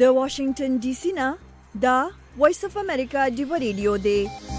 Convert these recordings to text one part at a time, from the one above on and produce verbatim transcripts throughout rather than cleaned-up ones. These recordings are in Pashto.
د واشنگټن ډي سي نه دا وایس اف امریکا ډیو ریډیو دی.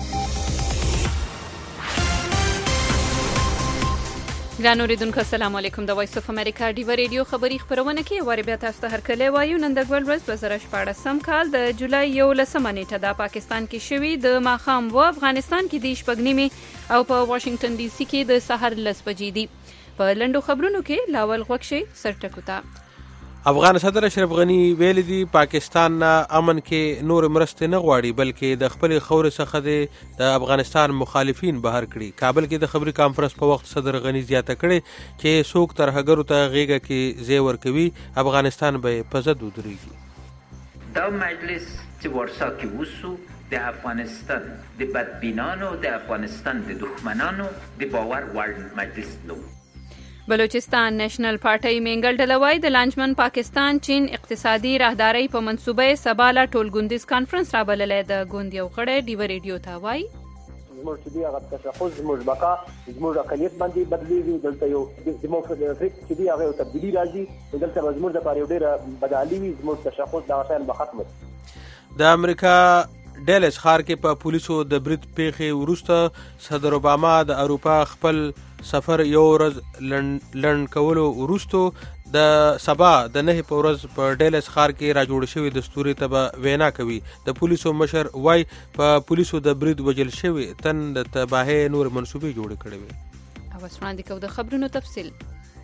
ګران اوریدونکو السلام علیکم. د وایس اف امریکا ډیو ریډیو خبری خبرونه کې وری بیا تاسو ته هرکلی وایو. نن د ګول ورځ په زره شپاړسم کال د جولای یولسمه نیټه د پاکستان کې شوی د ماښام و افغانستان کې د شپږ نیمې او په واشنگټن ډي سي کې د سحر لس بجې دي. په لنډو خبرونو کې لاول غوښ شي سرټکو ته. افغان صدر اشرف غنی ویل دي پاکستان نه امن کې نور مرستې نه غواړي بلکې د خپل خوري څخه د افغانستان مخالفین بهر کړي. کابل کې د خبري کانفرنس په وخت صدر غنی زیاته کړي چې څوک ترهګرو ته غیږه کې زی ورکوي افغانستان به په ضد ودرېږي. دا مجلس چې ورسا کې وسو د افغانستان د بدبینانو د افغانستان د دښمنانو د باور وړ مجلس نو. بلوچستان نېشنل پارټي منګل ډلوای د لانجمن پاکستان چین اقتصادي راهداري په منصوبه سباله ټولګوندیز کانفرنس را بللې. د ګوند یو غړی ډیو ریډیو ته وایي زموږ چې دی هغه تشخص زموږ بقا زموږ اقلیت باندې بدلیږي. دلته یو ډیموکراټیک چې دی هغه تبدیلی راځي. دلته زموږ د پاره ډیره بدعالي وي. زموږ تشخص دا شان به ختم شي. د امریکا ډیلس ښار کې په پولیسو د برید پیښې وروسته صدر اوباما د اروپا خپل سفر یو ورځ لنډ کولو وروسته د سبا د نه په ورځ په ډیلس ښار کې را جوړ شوی دستوري ته به وینا کوي. د پولیسو مشر وای په پولیسو د برید وجل شوی تن د تباهي نور منسوبې جوړ کړي وي. او وسوړاندې کو د خبرونو تفصیل.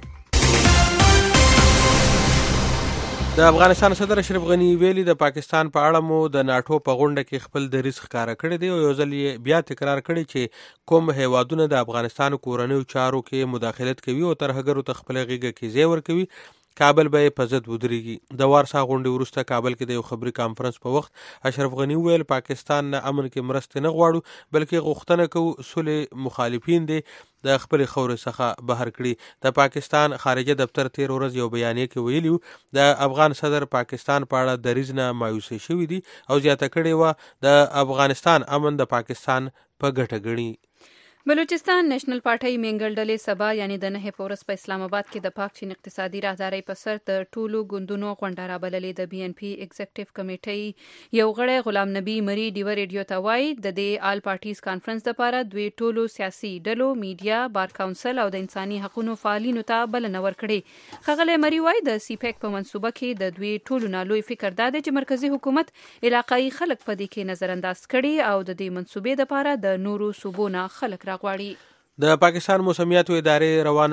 د افغانستان صدر اشرف غنی ویلي د پاکستان په اړه مو د ناټو په غونډه کې خپل دریځ ښکاره کړی دی او یو ځل یې بیا تکرار کړی چې کوم هیوادونه د افغانستان کورنیو چارو کې مداخلت کوي او ترهګرو ته خپل غیږه کې زی ورکوي کابل به په ضد ودرېږي. د وارسا غونډې وروسته کابل کې د یو خبري کانفرنس په وخت اشرف غنی ویل پاکستان نه امن کې مرستې نه غواړو بلکې غوښتنه کوو صلح مخالفین دي د خپل خوري څخه بهر کړي. د پاکستان خارجه دفتر تیر ورځ یو بیانیه کې ویلیو د افغان صدر پاکستان په اړه دریځ نه مایوسه شوی دي او زیاته کړې و د افغانستان امن د پاکستان په ګټه ګڼي. بلوچستان نېشنل پارټي منګل ډلې سبا یعنی د نه په ورځ په اسلام آباد کې د پاک چین اقتصادي راهداري په سر د ټولو ګوندونو غونډه را بللې. د بي ان پي ایگزیکټیو کمیټې یو غړی غلام نبی مری ډیو ریډیو ته وایي د دې آل پارټیز کانفرنس لپاره دوی ټولو سیاسي ډلو میډیا بار کونسل او د انساني حقوقو فعالینو ته بلنه ورکړې. ښاغلی مری وایي د سی پیک په منصوبه کې د دوی ټولو نه لوی فکر دا دی چې مرکزی حکومت علاقايي خلک په دې کې نظر انداز کړي او د دې منصوبې لپاره د نورو صوبو نه خلک غواړي. د پاکستان موسمیاتو ادارې روانه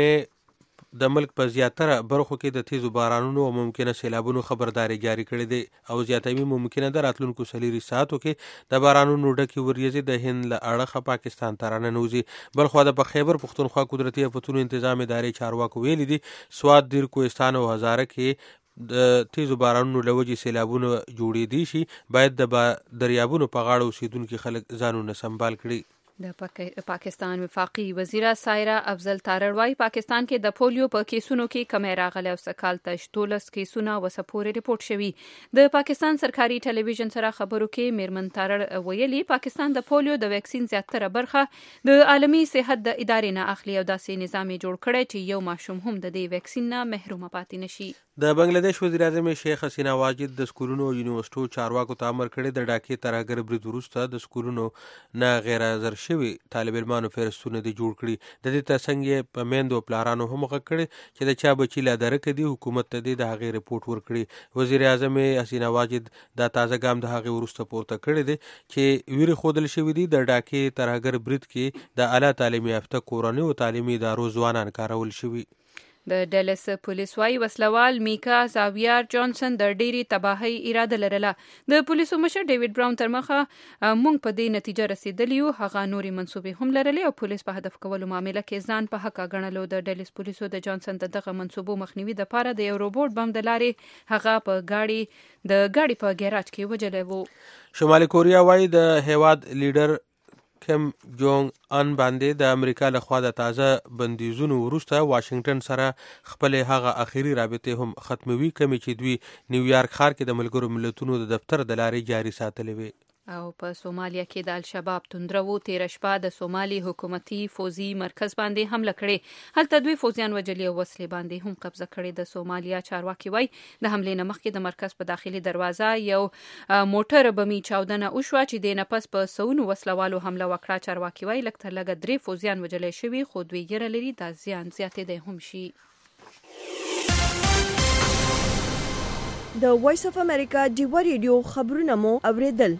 اونۍ د ملک په زیاتره برخو کې د تیزو بارانونو او ممکنه سیلابونو خبرداري جاری کړې ده او زیاتوي ممکنه ده راتلونکو څلورو ساعتو کې د بارانونو ډکې وریځې د هند له اړخه پاکستان ته راننوځي. بلخوا د خیبر پښتونخوا قدرتي آفتونو تنظیم ادارې چارواکو ویلي دي سوات دیر کوهستان او هزاره کې د تیزو بارانونو لوجې سیلابونو جوړېدي شي. باید د دریابونو په غاړه اوسیدونکي خلک ځانونه سنبال کړي. د پاکستان وفاقي وزیره سایرا افضل تارړ وايي پاکستان کې د پولیو په کیسونو کې کمی راغلی او سکال تش دولس کیسونه وسپورې ریپورت شوي. د پاکستان سرکاري ټلویزیون سره خبرو کې میرمن تارړ ویلي پاکستان د پولیو د ویکسین زیاتره برخه د عالمي صحت د ادارې نه اخلي او داسې نظام جوړ کړی چې یو ماشوم هم د دې ویکسین نه محروم پاتې نشي. د بنگلاديش وزیر اعظم شیخ حسینه واجد د سکولونو او یونیورسيټو چارواکو ته امر کړی د ډاکې ترهګر برید وروسته د سکولونو نه غیر حاضر شوي طالب علمانو فهرستونه دي جوړ کړي. د دې ترڅنګ یې په میندو پلارانو هم غږ کړی چې د چا بچي لا درکه دي حکومت ته د هغې رپورټ ورکړي. وزیر اعظم حسینه واجد دا تازه ګام د هغې وروسته پورته کړی دی چې ویرې ښودل شوي دي د ډاکې ترهګر برید کې د اعلی تعلیم یافته کورنیو او تعلیمي ادارو ځوانان کارول شوي. د ډلس پولیس وايي وسلوال میکا زاویار جانسن د ډيري تباهي اراده لرله. د پولیسو مشر ډیوډ براون تر مخه مونږ په دې نتیجه رسیدلی یو هغه نوري منسوبې هم لرلې او پولیس په هدف کولو معاملې کې ځان په حق غنلو. د ډلس پولیسو د جانسن دغه منسوبو مخنیوي د پاره د یو روبوټ بم د لارې هغه په گاډي د گاډي په ګیراج کې وجلې وو. شمالي کوریا وايي د هیواد لیډر کم جونګ ان باندې د امریکا لخوا د تازه بندیزونو وروسته واشنگټن سره خپل هغه اخیری رابطه هم ختموي کمی چې دوی نیویارک ښار کې د ملګرو ملتونو د دفتر د لارې جاري ساتلې وي. او په سومالیا کې د الشباب توندرو تیر شپه د سومالي حکومتي فوزي مرکز باندې حمله کړې. هلته دوی فوزیان وجلي او وسلې باندې هم قبضه کړې. د سومالیا چارواکي وایي د حملې نه مخکې د مرکز په داخلي دروازه یو موټر بمي چاودنه وشوه چې د نفس په سونو وسلوالو حمله وکړه. چارواکي وایي لږ تر لږه درې فوزیان وجلي شوي، خو دوی یې لري دا زیان زیاتېدی هم شي. د وایس اف امریکا ډیوا ریډیو خبرونه مو اوریدل.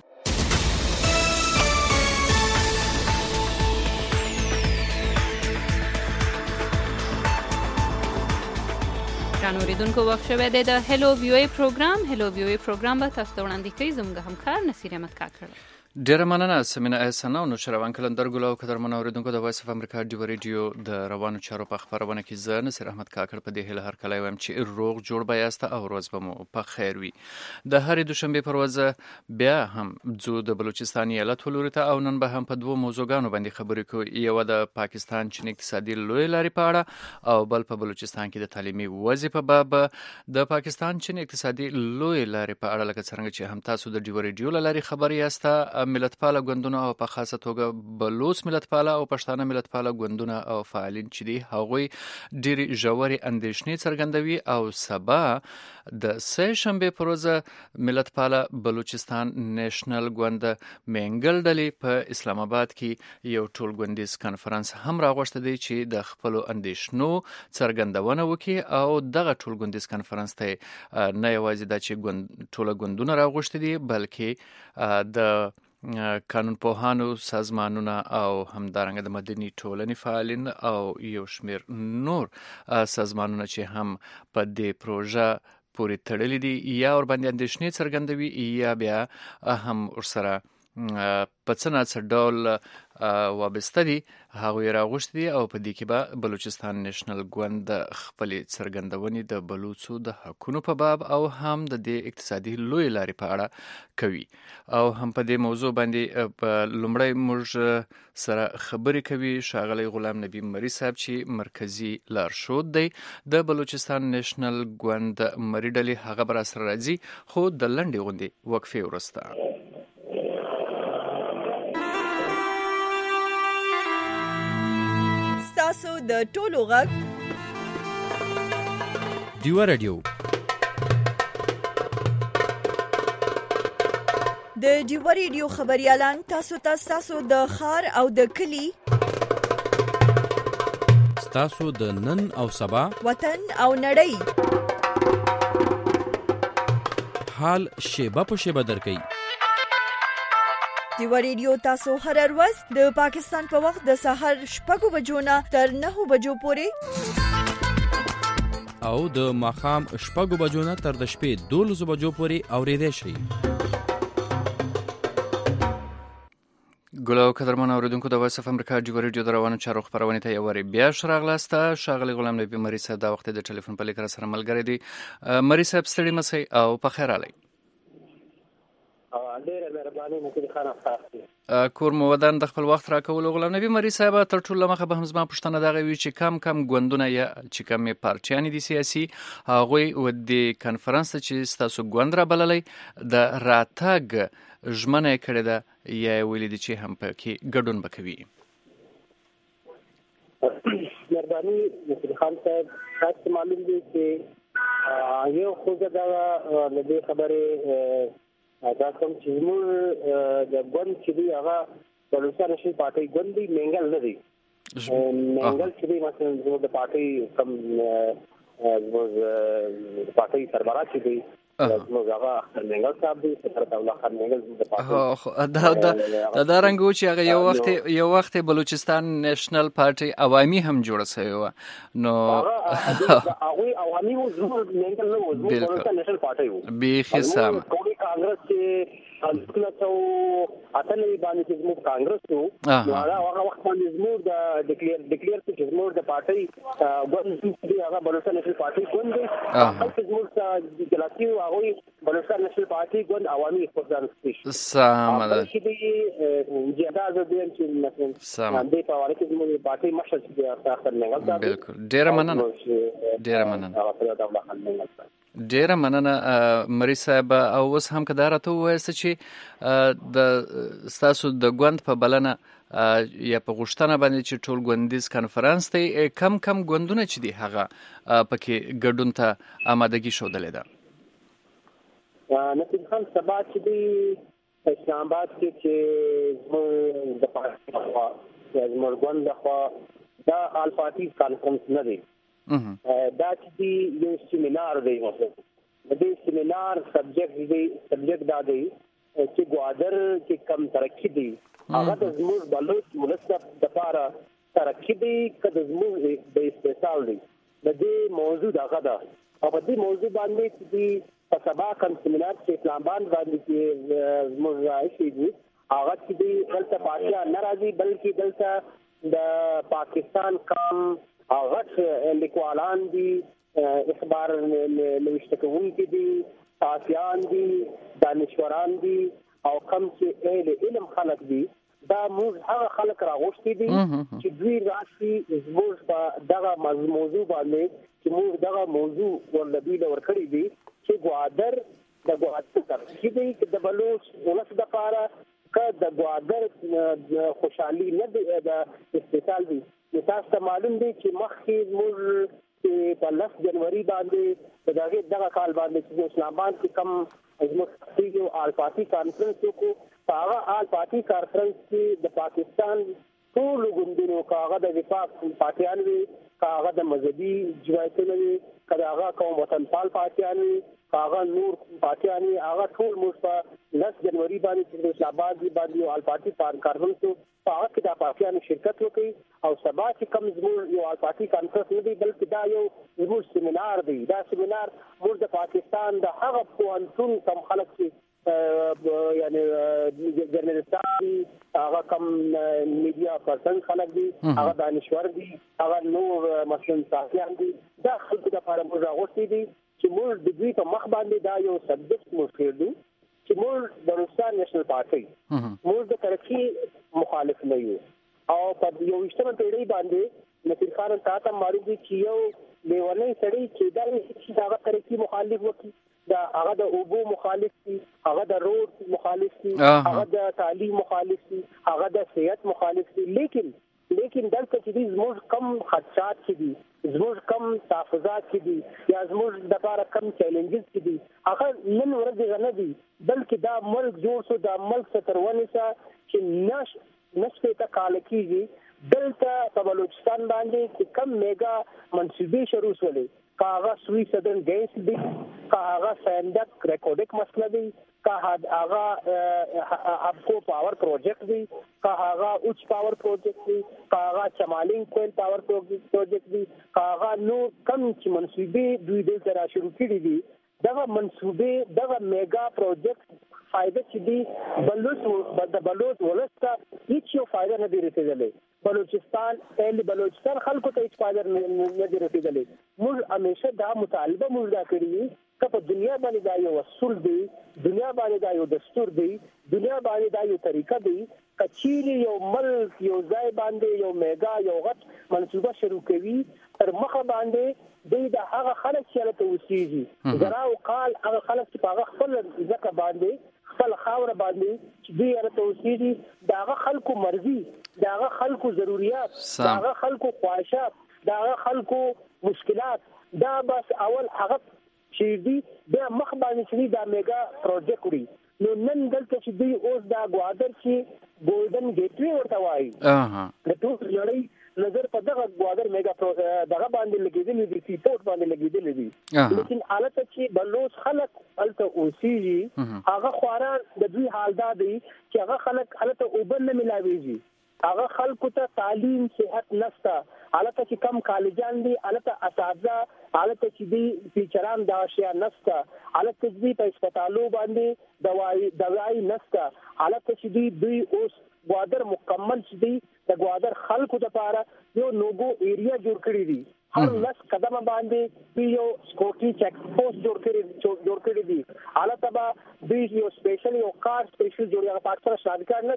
جان اوریدونکو وخت شوه د هلو ویو ای پروګرام. هلو ویو ای پروګرام به تاسو ته وړاندې کوي زموږ همکار نصیر احمد کاکړ. ډیره مننه سمینا احسان او نشروان کلندر ګل او قدر منو اوریدونکو د وایس اف امریکا ډیوا ریډیو د روانو چارو په خبرونه کې زه نصیر احمد کاکړ په دې هله هر کله وایم چې روغ جوړ بیاست او روز به مو په خیر وي. د هرې دوشنبه پر ورځ بیا هم زو د بلوچستان ایالت ولوري ته او نن به هم په دوه موضوعګانو باندې خبرې کوو. یو د پاکستان چین اقتصادي لوی لارې په اړه او بل په بلوچستان کې د تعلیمي وضعیت په باب. د پاکستان چین اقتصادي لوی لارې په اړه لکه څنګه چې هم تاسو د ډیوا ریډیو لارې خبري یاست، ملتپاله ګوندونه او په خاصه توګه بلوچ ملتپاله او پښتانه ملتپاله ګوندونه او فعالین چې دي هغوی ډېرې ژورې اندېښنې څرګندوي او سبا د سه شنبې پر ورځ ملتپاله بلوچستان نیشنل ګوند مینګل ډلې په اسلام آباد کې یو ټول ګوندیز کانفرنس هم راغوښته دی چې د خپلو اندېښنو څرګندونه وکړي او دغه ټول ګوندیز کانفرنس ته نه یوازې دا چې ګوند ټوله ګوندونه راغوښتي دي بلکې د قانون پوهانو سازمانونه او همدارنګه د مدني ټولنې فعالین او یو شمیر نور سازمانونه چې هم په دې پروژه پورې تړلي دي یا ور باندې اندېښنې څرګندوي یا بیا هم ورسره په څه نه څه ډول وابسته دي هغوی راغوښتي دي او په دې کې به بلوچستان نیشنل ګوند خپلې څرګندونې د بلوڅو د حقونو په باب او هم د دې اقتصادي لوی لارې په اړه کوي. او هم په دې موضوع باندې په لومړی موږ سره خبرې کوي ښاغلی غلام نبی مري صاحب چې مرکزي لارښود دی د بلوچستان نیشنل ګوند مري ډلې. هغه به راسره راځي خو د لنډې غوندې وقفې وروسته. تاسو د ټولو غږ ډیوا ریډیو د ډیوا ریډیو خبريالان تاسو ته تاسو د خار او د کلی تاسو د نن او سبا وطن او نړۍ حال شیبه په شیبه درکې. ډیوا ریډیو تاسو هر ورځ د پاکستان په وخت د سحر شپږ بجو نه تر نهه بجو پورې او د ماښام شپږ بجو نه تر د شپې دولس بجو پورې اورېدای شئ. ګل او قدرمن اوریدونکو د وایس اف امریکا ډیوا ریډیو د روانو چارو خبرونه ته یو وری بیا شراغلاسته. ښاغلی غلام نبی مري صاحب دا وخت د ټلیفون په لیکره سره ملګری دی. مري صاحب ستړي مسئ او په خیر علي. ډېره مهرباني مو خانه خاصه. کور مو ودان د خپل وخت راکول. غلام نبی مري صاحب تر ټولو مخه به هم زما پوښتنه دغه وي چې کم کم ګوندونه یا چې کم پارټیان دي سیاسي هغوی و د کنفرانس چې ستاسو ګوند را بللی د راتګ ژمنه یې کړې ده یا یې ویلي دي چې هم پکې ګډون به کوي. مهرباني نصیر خان صاحب تاسو معلوم دي چې یو خو دا د دې خبرې دا کوم چې موږ د ګوند چې دی هغه بلوچستان نشي پارټي ګوند دی منګل نه دی. منګل چې دی مثلا زموږ د پارټي کم زموږ پارټي سربراہ چې دی زموږ هغه منګل صاحب دی سرکار الله خان منګل د پارټي دا دا دا رنګو چې هغه یو وخت یو وخت بلوچستان نیشنل پارټي عوامي هم جوړه شوی و نو هغه عوامي و زموږ منګل نه و زموږ بلوچستان نیشنل پارټي و به حساب کانګرس چې الکله څو اتلې باندې چې زموږ کانګرس وو نو هغه وخت باندې زموږ د ډیکلیئر ډیکلیئر چې زموږ د پارټي ګوند دی هغه بلوچستان نیشنل پارټي ګوند دی هغه چې زموږ د جلاتي هغه بلوچستان نیشنل پارټي ګوند عوامي خپل سم ده چې دی جهاد د دې چې مثلا د په اړه کې زموږ پارټي مشر چې تاسو نه غواړئ بالکل ډیر مننه ډیر مننه ډیره مننه مری صاحب. او اوس هم که دا راته ووایاست چې د ستاسو د ګوند په بلنه یا په غوښتنه باندې چې ټول ګوندیز کنفرانس دی کم کم ګوندونه چې دي هغه پکې ګډون ته آمادګي ښودلې ده؟ نصیر خان سبا چې دی اسلام آباد کې چې زموږ د پارټي لخوا یا زموږ ګوند لخوا دا آل پارټي کانفرنس نه دی، دا چې دی یو سیمینار دی. د دې سیمینار سبجیکټ دی سبجیکټ دا دی چې ګوادر کې کم ترقي دی هغه د زموږ بلوچ ولس دپاره ترقي دی که د زموږ د استحصال دی. د دې موضوع دغه ده او په دې موضوع باندې چې دی په سبا کم سیمینار چې اسلام آباد باندې چې زموږ رایشي دي هغه چې دی دلته پارټیان نه راځي بلکې دلته د پاکستان کم او غټ لیکوالان دي، اخبار نوشته کوونکي دي، صحافیان دي، دانشوران دي او کم چې اهل علم خلک دي. دا موږ هغه خلک راغوښتي دي چې دوی راشي زموږ په دغه موضوع باندې چې موږ دغه موضوع ورلبي ورکړي دي چې ګوادر د ګوادر ترقي دی چې د بلوچ ولس دپاره که د ګوادر خوشحالي نه دی د استحصال دی. تاسو ته معلوم دی چې مخکې موږ په لس جنوري باندې په دغه دغه کال باندې چې اسلام آباد کې کم زموږ یو آل پارټي کانفرنس وکړو. په هغه آل پارټي کانفرنس کې د پاکستان ټولو ګوندونو که هغه د وفاق پارټیان وي، که هغه د مذهبي جماعتونه وي، که د هغه قوم وطنپال پارټیان وي، که هغه نور پارټیان وي، هغه ټول موږ په لس جنوري باندې چې د اسلام آباد باندې یو آل پارټي کانفرنس و په هغه کې د پارټیانو شرکت وکړي. او سبا چې کوم زموږ یو آل پارټي کانفرنس نه دی بلکې دا یو زموږ سیمینار دی. دا سیمینار موږ د پاکستان د هغه پوهنتون کم خلک چې یعنی جرنالستان دي، هغه کم میډیا پرسن خلک دي، هغه دانشور دي، هغه نور مثلا صحافیان دي، دا خلکو دپاره موږ راغوښتي دي چې موږ د دوی په مخ باندې دا یو سبجیکټ موږ کړو چې موږ د روسان نېشنل پارټي موږ د ترقي مخالف نه یو. او په یو ویشتمه پیړۍ باندې نصیر خان ته ته معلوم دي چې یو لیونی سړی چې دا چې هغه ترقي مخالف وکړي، دا هغه د اوبو مخالف دي، هغه د روډ مخالف دي، هغه د تعلیم مخالف دي، هغه د صحت مخالف دي. لیکن لیکن دلته چې زموږ کم خدشات چې دي، زموږ کم تحفظات چې دي یا زموږ دپاره کم چیلنجز چې دي هغه نن ورځې نه دي بلکې دا ملک جوړ شو، دا ملک څه تر ونیسه چې نش نشپېته کاله کېږي دلته په بلوچستان باندې چې کم میګا منصوبې شروع شولې، که هغه سوی سدرن ګیس دي، که هغه سیندک ریکارډک مسله دي، که هغه ابکو پاور پروجیکټ دی، که هغه اوچ پاور پروجیکټ دی، که هغه چمالینګ کویل پاور پروجیکټ دی، که هغه نور کم چې منصوبې دوی دلته را شروع کړي دي. دغه منصوبې دغه میګا پروجیکټ فائدہ چې دی بلوچ د بلوچ ولس ته هیڅ یو فائدہ نه دی رسېدلی. بلوچستان اهل بلوچستان خلکو ته هیڅ فائدہ نه دی رسېدلی. موږ همیشه دا مطالبه موږ دا کړي که په دنیا باندې دا یو اصول دی، دنیا باندې دا یو دستور دی، دنیا باندې دا یو طریقه دی، که چیرې یو ملک یو ځای باندې یو میګا یو غټ منصوبه شروع کوي تر مخه باندې دوی د هغه خلک چې هلته اوسېږي زرا او کال هغه خلک چې په هغه خپل ځمکه باندې خپل خاوره باندې چې دوی هلته اوسېږي د هغه خلکو مرضي، د هغه خلکو ضروریات، د هغه خلکو خواهشات، د هغه خلکو مشکلات، دا بس اول هغه چې دی بیا مخ باندې چې دا میګا پروجیکټ وړي. نو نن دلته چې دوی اوس دا ګوادر چې ګولډن ګیټوي ورته وایي د ټول نړۍ نظر په دغه ګوادر میګا دغه باندې لګېدلي دي، سی پورټ باندې لګېدلي دي. لیکن هلته چې بلوچ خلک هلته اوسېږي هغه خواران د دوی حال دا دی چې هغه خلک هلته اوبه نه میلاویږي، هغه خلکو ته تعلیم صحت نشته، هلته چې کم کالجان دي هلته اساتذه، هلته چې دی ټیچران دا اشیا نشته، هلته چې دی په هسپتالو باندې دوای دوای نشته، هلته چې دی دوی اوس ګوادر مکمل چې دی د ګوادر خلکو دپاره یو نوګو ایریا جوړ کړی دي. هر لس قدمه باندې یو سکوټي چیک پوسټ جوړ کړی جوړ کړی دي. هلته به دوی یو سپیشل یو کار سپیشل جوړ هغه پاک سره شادي کار نه دی،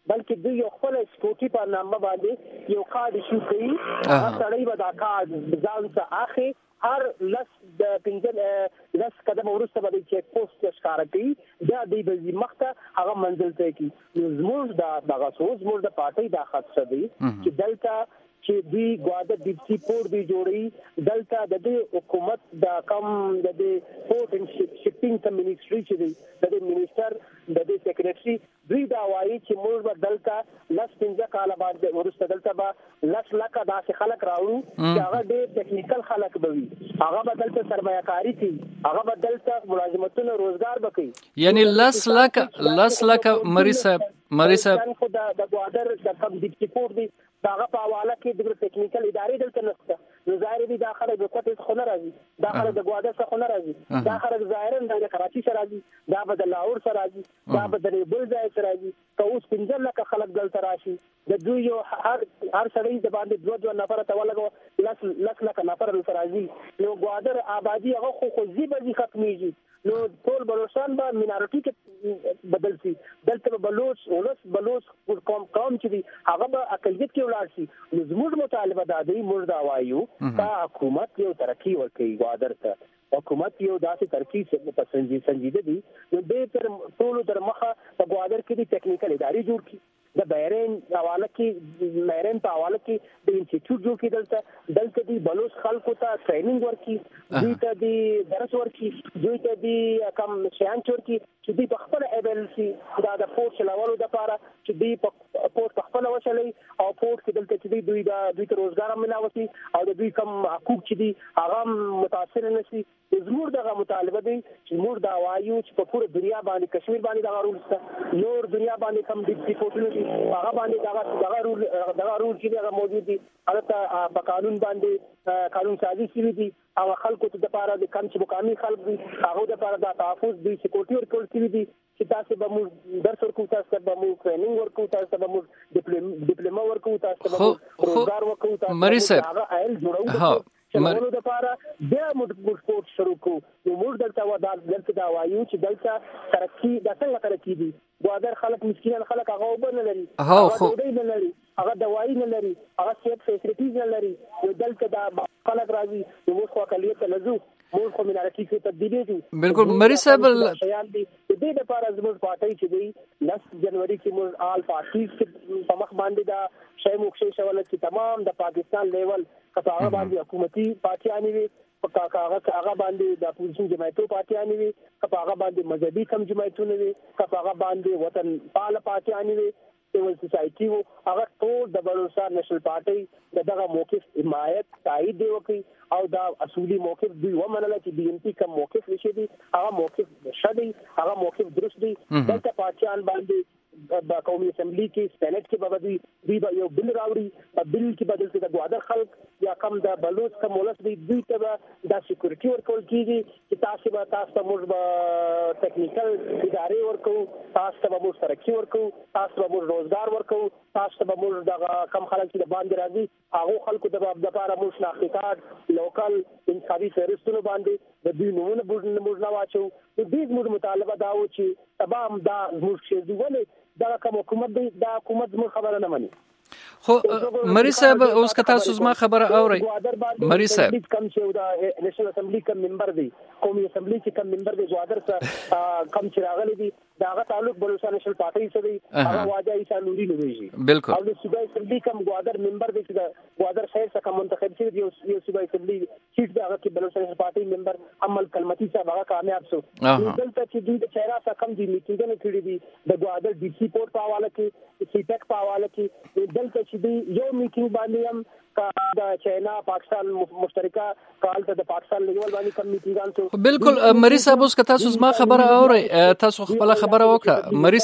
بلکې دوی یو خپل سپورټي په نامه باندې یو کارت ایشو کوي هغه سړی به دا کارت ځان څخه اخلي هر لس د پنځه لس قدم وروسته به د چیک پوسټ ښکاره کوي دا دوی به مخته هغه منزل ته کوي. زموږ دا دغه څه زموږ د پارټۍ دا خاصه دی چې دلته چې دوی ګواده ډیپسي پورټ دی جوړي دلته د دې حکومت د کم د دې پورټ اینڈ شپینګ کم منیسټري چې دی د دې منیسټر د دې سیکریټري دوی دا وایي چې موږ به دلته لس پنځه کاله بعد وروسته دلته به لس لکه داسې خلک راوړو چې هغه ډېر ټیکنیکل خلک به وي هغه به دلته سرمایه کاري کوي هغه به دلته ملازمتونه روزګار به کوي. یعنی لس لکه لس لکه مری صاحب مری صاحب خو د ګوادر د کم ډیپسي پورټ دی داغه په حواله کې د ټیکنیکل ادارې دلته نشته نو ظاهر دي داخله د کوټې خو نه راځي داخله د ګوادر څخه نه راځي داخله ظاهرا د کراچي سره راځي دا به د لاهور سره راځي دا به د بل ځای سره راځي که اوس پنځه لکه خلک دلته راشي د دوی یو هر هر سړی د باندې دوه دوه نفر ته ولګو لس لس لکه نفر دلته راځي نو ګوادر آبادی هغه خو خو زی به ختميږي نو ټول بلوچستان به مینارټي کې بدل شي دلته بلوچ ولس بلوچ قوم قوم چې دی هغه به اقلیت کې ولاړ شي. زموږ مطالبه دا دی موږ دا وایو چې حکومت یو ترقی ورکړي ګوادر ته حکومت یو داسې ترقی په سنجیده دي نو دې تر ټولو تر مخه په ګوادر کې د ټیکنیکل ادارې جوړ کړي د بحرین حواله کې بحرین په حواله کې د انسټیټیوټ جوړ کړي دلته دلته دی بلوچ خلکو ته ټریننګ ورکړي دوی ته دی درس ورکړي دوی ته دی کم شیان ورکړي چې دوی په خپل ایبل سي دا د پورت چلولو لپاره چې دوی په پورت په خپل وشلي او پورت کې دلته چې دوی دا دوی ته روزګار ملاوي او د دوی کم حقوق چې دي هغه متاثر نشي. زموږ دغه مطالبه دی چې موږ دا وایو چې په ټول دنیا باندې کشمیر باندې دا رول شته نور دنیا باندې کم ډیپسي پورټونه دي هغه باندې دا دغه رول دغه رول چې هغه موجود دي هغه په قانون باندې قانون سازي شوی دي او خلکو ته د لپاره د کم چې مقامي خلک دي هغه د لپاره د تحفظ دي سکیورټي ورکول شوی دي چې تاسو به موږ درس ورکو تاسو به موږ ټریننګ ورکو تاسو به موږ ډیپلوما ورکو تاسو به موږ روزګار ورکو تاسو مری صاحب هغه ایل جوړو چلولو د لپاره بیا موږ سپورت شروع کوو نو موږ دلته و دلته دا وایو چې دلته ترقی د څنګه ترقی دي ګوادر خلک مسکینان خلک هغه وبن لري هغه ډوډۍ نه لري هغه دوايي نه لري هغه سیټ فیسیلیټیز نه لري دلته دا خلک راځي نو موږ خو اقلیت ته لزو موږ خو مینارټي کې تبدیلی دي بالکل مری صاحب شیان دي د دې لپاره زموږ پارټي چې دی لس جنوري کې موږ آل پارټیز په مخ باندې دا شی موږ شول چې تمام د پاکستان لیول کته هغه باندې حکومتي پارټیانی وي په هغه هغه باندې د اپوزیشن جماعتونو پارټیانی وي کته هغه باندې مذهبي کم جماعتونه وي کته هغه باندې وطن پال پارټیانی وي سیول سوسایټي وو هغه ټول د بلوچستان نېشنل پارټي دغه موقف حمایت تایید دی وکي او دا اصولي موقف دوی ومنله چې بي ان پی کوم موقف لشي دي هغه موقف شدي هغه موقف درست دي دلته پاکستان باندې د قومي اسمبلی کې سېنات کې به دوی دوی به یو بل راوړي په بل کې بدل څه د ګوادر خلک یا کم د بلوچ کم ولس دوی دوی ته د سکیورټي ورکول کیږي چې تاسو به تاسو ته موږ به ټیکنیکل ادارې ورکو تاسو ته به موږ ترقی ورکو تاسو به موږ روزګار ورکو تاسو ته به موږ د کم خلک چې باندې راځي هغه خلکو د لپاره موږ شناختی کارت لوکل انتخابي فهرستونو باندې د دوی نمونه موږ نه واچو د دې موږ مطالبه دا و چې تمام دا موږ چې ولې دا کوم حکومت دی دا حکومت موږ خبره نه مني خو مری صاحب اوس که تاسو زما خبره اورئ مری صاحب کم چې دا نېشنل اسمبلی کم ممبر دی قومي اسمبلی چې کم ممبر دی ګوادر سره کم چې راغلي دي داغه تعلق بلوچستان نېشنل پارټي سره دی هغه واجه عیسی نوري نومیږي بالکل او د صوبای اسمبلی کم ګوادر ممبر دی چې ګوادر شهر څخه منتخب شوی دی یو صوبای اسمبلی سیټ دغه کې بلوچستان نېشنل پارټي ممبر عمل کلمتي صاحب هغه کامیاب شو دلته چې دوی د چهره څخه کم دي میټینګونه کړې دي د ګوادر ډي سي پورټ په حواله کې سی ټیک په حواله کې دلته چې یو میټینګ باندې هم د چاینا پاکستان مشترکه کال ته د پاکستان لیول باندې کم میټینګان شو بالکل مری صاحب اوس که تاسو زما خبره اورئ تاسو خپل خبره وکړه مری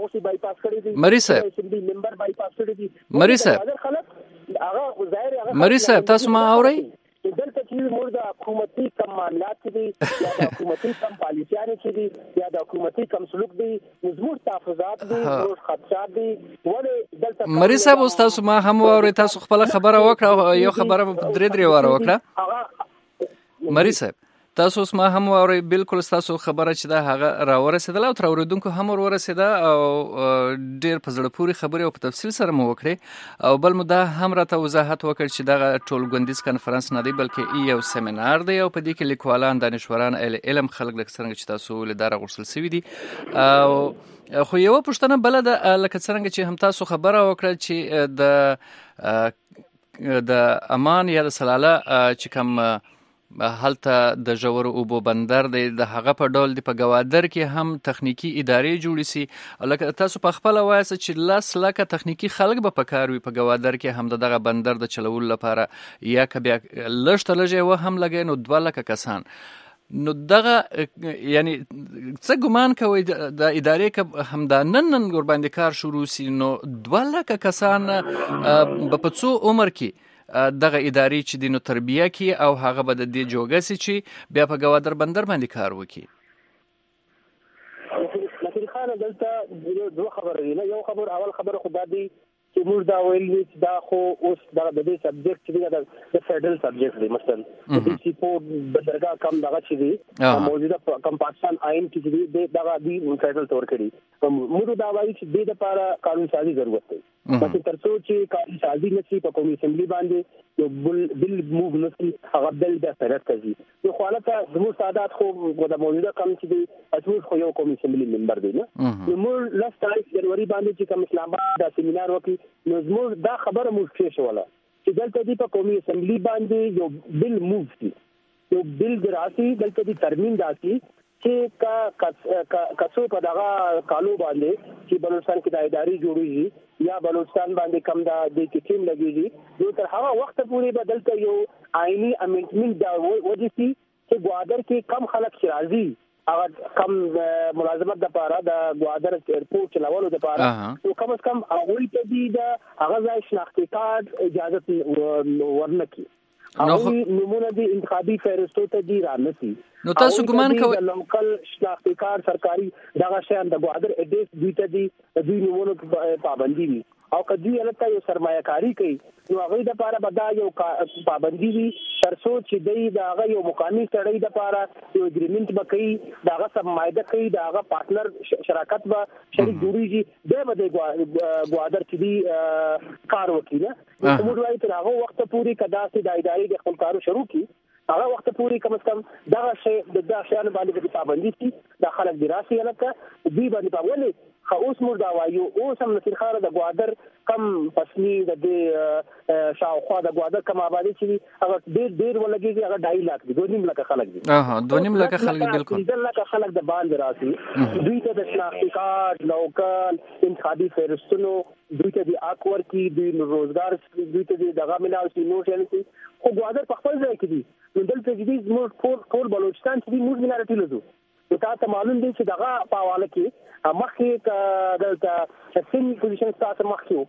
صاحب مری صاحب ممبر بای پاس کړی دي مری صاحب هغه ظاهر هغه مری صاحب تاسو ما اورئ دلته چې موږ د حکومتي کم معاملات دي یا د حکومتي کم پالیسیانه چې دي یا د حکومتي کم سلوک دي زموږ تحفظات دي زموږ خدشات دي ولې دلته مری صاحب اوس تاسو ما هم اورئ تاسو خپل خبره وکړه یو خبره درې درې واره وکړه مری صاحب تاسو اوس ما هم واورئ بالکل تاسو خبره چې دا هغه راورسېدله او تر اورېدونکو هم ورورسېده او ډېر په زړه پورې خبرې او په تفصیل سره مو وکړې او بل مو دا هم راته وضاحت وکړ چې دغه ټولګوندیز کنفرانس نه دی بلکې یو سیمینار دی او په دې کې لیکوالان دانشوران علم خلک لکه څرنګه چې تاسو ولې دا راغوښتل سوي دي او خو یوه پوښتنه بله ده لکه څرنګه چې هم تاسو خبره وکړه چې د د امان یا د سلاله چې کوم هلته د ژورو اوبو بندر دی د هغه په ډول دی په ګوادر کې هم تخنیکی ادارې جوړې سي لکه تاسو په خپله وایاست چې لس لکه تخنیکی خلک به په کار وي په ګوادر کې هم د دغه بندر د چلولو لپاره یا که بیا لږ ته لږ یې هم لګی نو دوه لکه کسان نو دغه یعنی څه ګمان کوئ د ادارې که همدا نن نن ورباندې کار شروع سي نو دوه لکه کسان به په څو عمر کې دغه ادارې چې دي نو تربیه کی او هغه به د دې جوګه سي چې بیا په ګوادر بندر باندې کار وکړي. نصیر خان دلته دوه خبرې دي. یو خبر اول خبره خو دا دی چې موږ دا ویلي چې دا خو اوس د دې سبجیکټ چې دی د فیډرل سبجیکټ دی مثلا د سی پو بندرګاه کم دغه چې دی موجوده کم پاکستان آئین کې دی دغه دی فیډرل تور کړي موږ دا وایي چې د لپاره قانون سازي ضرورت دی چې ترڅو چې قانون سازي نشي په قومي اسمبلی باندې یو بل بل موږ نشي هغه بل د سرت کوي یو حالت زموږ سادات خو د موجوده کم چې دی اصول خو یو قومي اسمبلی ممبر دی نه نو موږ لاس تاریخ جنوري باندې چې کوم اسلام آباد دا سیمینار وکړي نو زموږ دا خبره موږ کې شوله چې دلته دی په قومي اسمبلی باندې یو بل موو کی یو بل دراسي دلته دی ترمیم داسي چې کا کڅو په دغه کالو باندې چې بلوچستان کې د ادارې جوړیږي یا بلوچستان باندې کم دا د ټیم لګیږي نو تر هغه وخت پورې به دلته یو آئینی امندمنت دا وځي چې ګوادر کې کم خلک راځي هغه کم ملازمت د پاره د ګوادر ایرپورټ چلولو د پاره نو کم از کم هغه ته دی د هغه ځای شناختی کارت اجازه ورنکي هغه نمونه دی انتخابي فهرستو ته دی رانسي نو تاسو ګمان کوئ د لوکل شناختی کارت سرکاري دغه شان د ګوادر اډیس دوی ته دی دوی نمونه پابندي وي او کدی الته یو سرمایه‌کاری کوي نو هغه د لپاره به دا یو پابندي وي ترڅو چې دی د هغه یو مقامي سړی د لپاره یو اګریمنت به کوي د هغه سم مایده کوي د هغه پارټنر شراکت به شریک جوړیږي د به ګوادر چې دی کار وکړي نه کوم ډول تر هغه وخت پورې کدا سي د ادارې د خپل کارو شروع کی هغه وخت پورې کم از کم دا شی د دا شیان باندې د پابندي کی د خلک دراسي الکه دی باندې پابندي خو اوس موږ دا وایو اوس هم نصیر خان د ګوادر کم پسنی د دې شاوخوا د ګوادر کم آبادی چې هغه ډېر ډېر ولګيږي هغه ډای لاک دي دوه نیم لک خلک دي اه دوه نیم لک خلک بالکل د لک خلک د باندې راسي دوی ته د شناختی کارت لوکل انتخابي فهرستونو دوی ته د اکور کی دوی روزګار دوی ته دغه ملاو شي نو شي خو ګوادر په خپل ځای کې دي نو دلته چې موږ ټول ټول بلوچستان چې موږ مینارټي لزو نو تاسو معلوم دي چې دغه په حواله کې مخکې دلته سین پوزیشن تاسو مخکې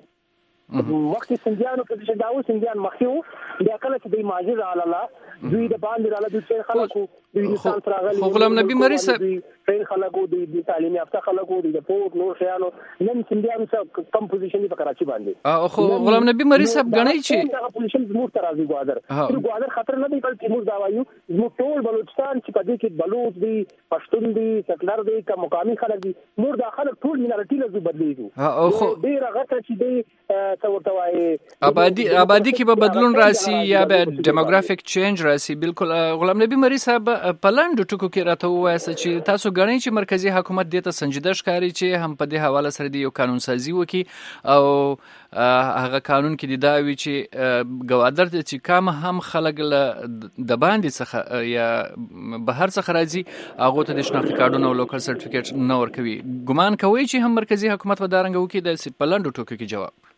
مخکې سنجانو پوزیشن داو سنجان مخکې بیا کله چې د ماجر علاله دوی د باندې علاله دوی څخه خلکو دوی انسان راغلي خو غلام نبی مری صاحب ټرین خلکو د تعلیم یافته خلکو د پورت نور شیانو نن سنجان څخه کم پوزیشن په کراچي باندې خو غلام نبی مری صاحب غنی چې دغه پوزیشن زموږ تر راځي ګوادر ګوادر خطر نه دی بلکې موږ دا وایو زموږ ټول بلوچستان چې په دې کې بلوچ دي پښتون دي سټلر دي کوم مقامي خلک دي موږ دا خلک ټول مینارټي لزو بدلیږي خو ډیر غټه چې دی څورته وایي آبادی آبادی کې به بدلون راسي یا به ډیموګرافیک چینج راسي بالکل غلام نبی مری صاحب په لاندو ټکو کې راته ووایاست چې تاسو غواړئ چې مرکزی حکومت دې ته سنجیده ښکاري چې هم په دې حواله سره دی یو قانون سازي وکړي او هغه قانون کې دی دا وی چې ګوادر ته چې کوم هم خلک له د باندې څخه یا بهر څخه راځي هغه ته د شناختی کارتونو او لوکل سرټیفیکیټ نه ورکوي ګمان کوي چې هم مرکزی حکومت په دارنګ وکړي د په لاندو ټکو کې جواب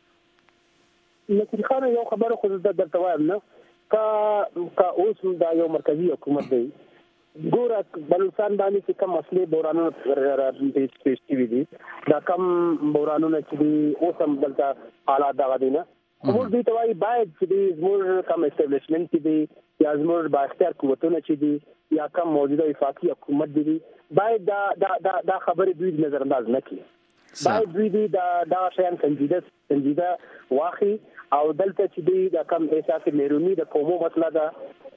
نصیر خان یو خبره خو درته وایم نه کا کا اوس دا یو مرکزی حکومت دی ګوره بلوچستان باندې چې کوم مسلې بورانونه پیش کیږي دي دا کم بورانونه چې دي اوس هم دلته حالات دغه دي نه موږ دې ته وایي باید چې زموږ کوم اسټابلیشمنټ چې دي یا زموږ با اختیار قوتونه چې دي یا کوم موجوده وفاقي حکومت دي باید دا دا دا, دا خبرې دوی نظر انداز نه کړي باید دوی دې دا دا شیان سنجیده سنجیده واخی او دلته چې دی د کم احساس مېرونی د قومو مسله ده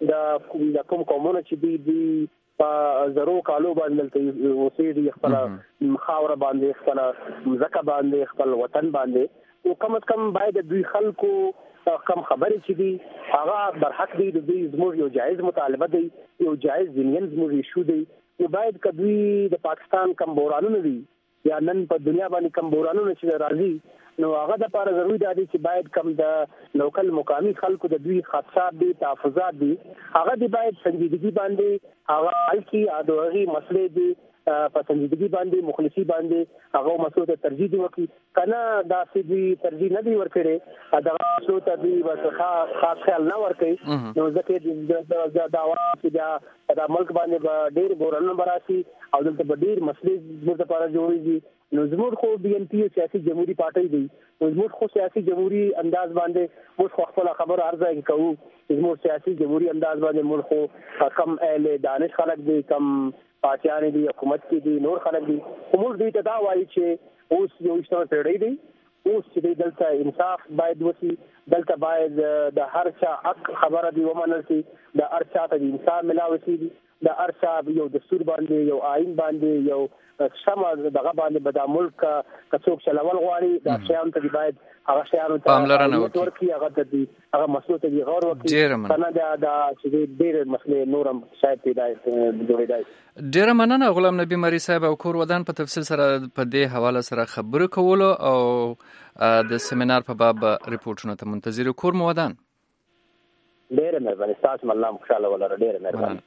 د کوم قومونه چې دی دی په زرو کالو باندې اوسېږي خپل خاور باندې خپل ځمکه باندې خپل وطن باندې او کم از کم باید دوی خلکو کم خبرې چې دی هغه برحق دی د دوی زموږ یو جایز مطالبه دی یو جایز ځینین زموږ ایشو دی نو باید کدوی د پاکستان کم بورانونه دي یا نن په دنیا باندې کم بورانونه چې راځي نو هغه د لپاره ضروري دی چې باید کم د لوکل مقامي خلکو د دوی خدشات دي تحفظات دي هغه دی باید سنجیدګي باندې هغه حل کی ادوغي مسلې دي په سنجیدګي باندې مخلصي باندې هغه مسلو ته ترجیح دی ورکړي کنه دا چې دوی ترجیح نه دی ورکړي دا مسلو ته دوی ورته خاص خیال نه ورکړي نو ځکه دا دا چې دا ملک باندې ډېر بورانونه براسي او دلته ډېر مسلې د لپاره جوړيږي نو زموږ خو بي ان پی سیاسي جمهوریت پارټي دی زموږ خو سیاسي جمهوریت انداز باندې موږ خپل خبر ارزه کوو زموږ سیاسي جمهوریت انداز باندې موږ خو کم اهل دانش خلک دي کم پاچان دي حکومت کې دي نور خلک دي موږ دوی ته دا وایي چې اوس یو اشتراک پیړی دی اوس چې دلته انصاف باید وسی دلته باید د هر چا حق خبره دی ومنل شي د هر چا ته انصاف ملاوي شي د هر چا یو دستور باندې یو آئین باندې یو سم دغه باندې به د ملک کڅوک چلول غواړي د شیان ته باید هغه شیانو ته پاملرنه وکړي هغه د هغه مسلو ته غور وکړي کنه دا د چې ډېر مسلې نورم شاید پیدا جوړېدای ډېر مننه غلام نبی مری صاحب او کور ودان په تفصیل سره په دې حواله سره خبرو کولو او د سیمینار په باب ریپورتونو ته منتظر کور مو ودان ډېر مهرباني تاسو الله خوشاله ولر ډېر مهرباني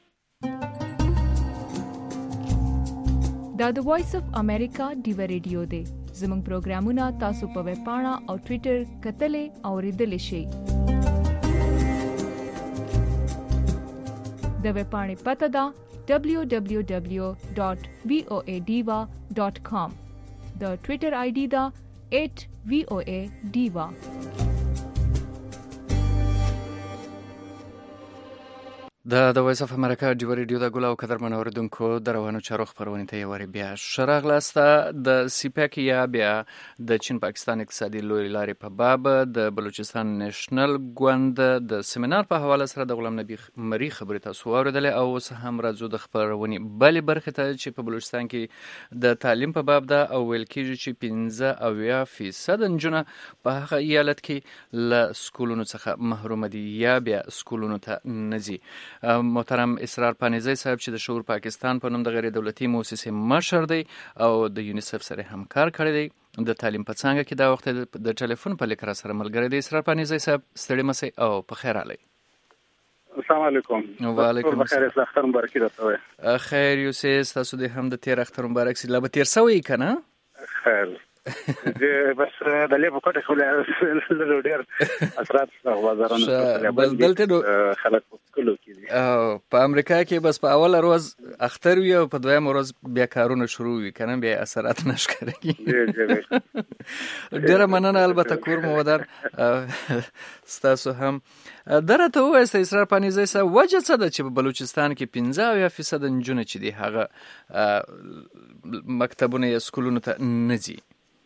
دا د وایس اف امریکا ډیو ریډیو دی زموږ پروګرامونه تاسو په ویب پاڼه او ټوئیټر کتلې او ریډلې شئ د ویب پاڼې پته ده دبليو دبليو دبليو ډاټ وی او ای ډیوا ډاټ کام د ټوئیټر آی ډي ده ایټ وی او ای ډیوا د د وایس اف امریکا ډیو ریډیو د ګلاو قدر منوردونکو د روانو چارو خبرونه ته یوري بیا شراغلاسته د سیپک یا بیا د چین پاکستان اقتصادي لوی لارې په باب د بلوچستان نېشنل ګوند د سیمینار په حواله سره د غلام نبی مری خبرې تاسو اوریدلې او اوس هم راځو د خبرونې بلې برخه ته چې په بلوچستان کې د تعلیم په باب ده او ویل کېږي چې پنځه اویا فیصد نجونه په هغه ایالت کې له سکولونو څخه محروم دي یا بیا سکولونو ته نه ځي محترم اسرار پانیزی صاحب چې د شعور پاکستان په نوم د غیر دولتي مؤسسې مشر دی او د یونیسف سره همکار کړی دی د تعلیم په څانګه کې دا وخت د ټلیفون په لیک را سره ملګری دی اسرار پانیزی صاحب ستړي مسئ او په خیر علي السلام علیکم وعلیکم السلام خیر اختر مبارک درته خیر یوسف تاسو د هم د تیر اختر مبارک سي لا به تیر سوی کنه خیر بس د لیبو کوټه خو له ډېر اثرات غوازرانه بل دلته خلک کولو کیږي او په امریکا کې بس په اوله روز اختر وي او په دویم روز بیا کارونه شروع وي کنه بیا اثرات نشکري ډېر مننه البته کور مو ودان ستاسو هم درته وایسته اسرار پانیزی صاحب وجه څه ده چې په بلوچستان کې پنځه اویا فیصد نجونې چې دي هغه مکتبونه یا سکولونو ته نه ځي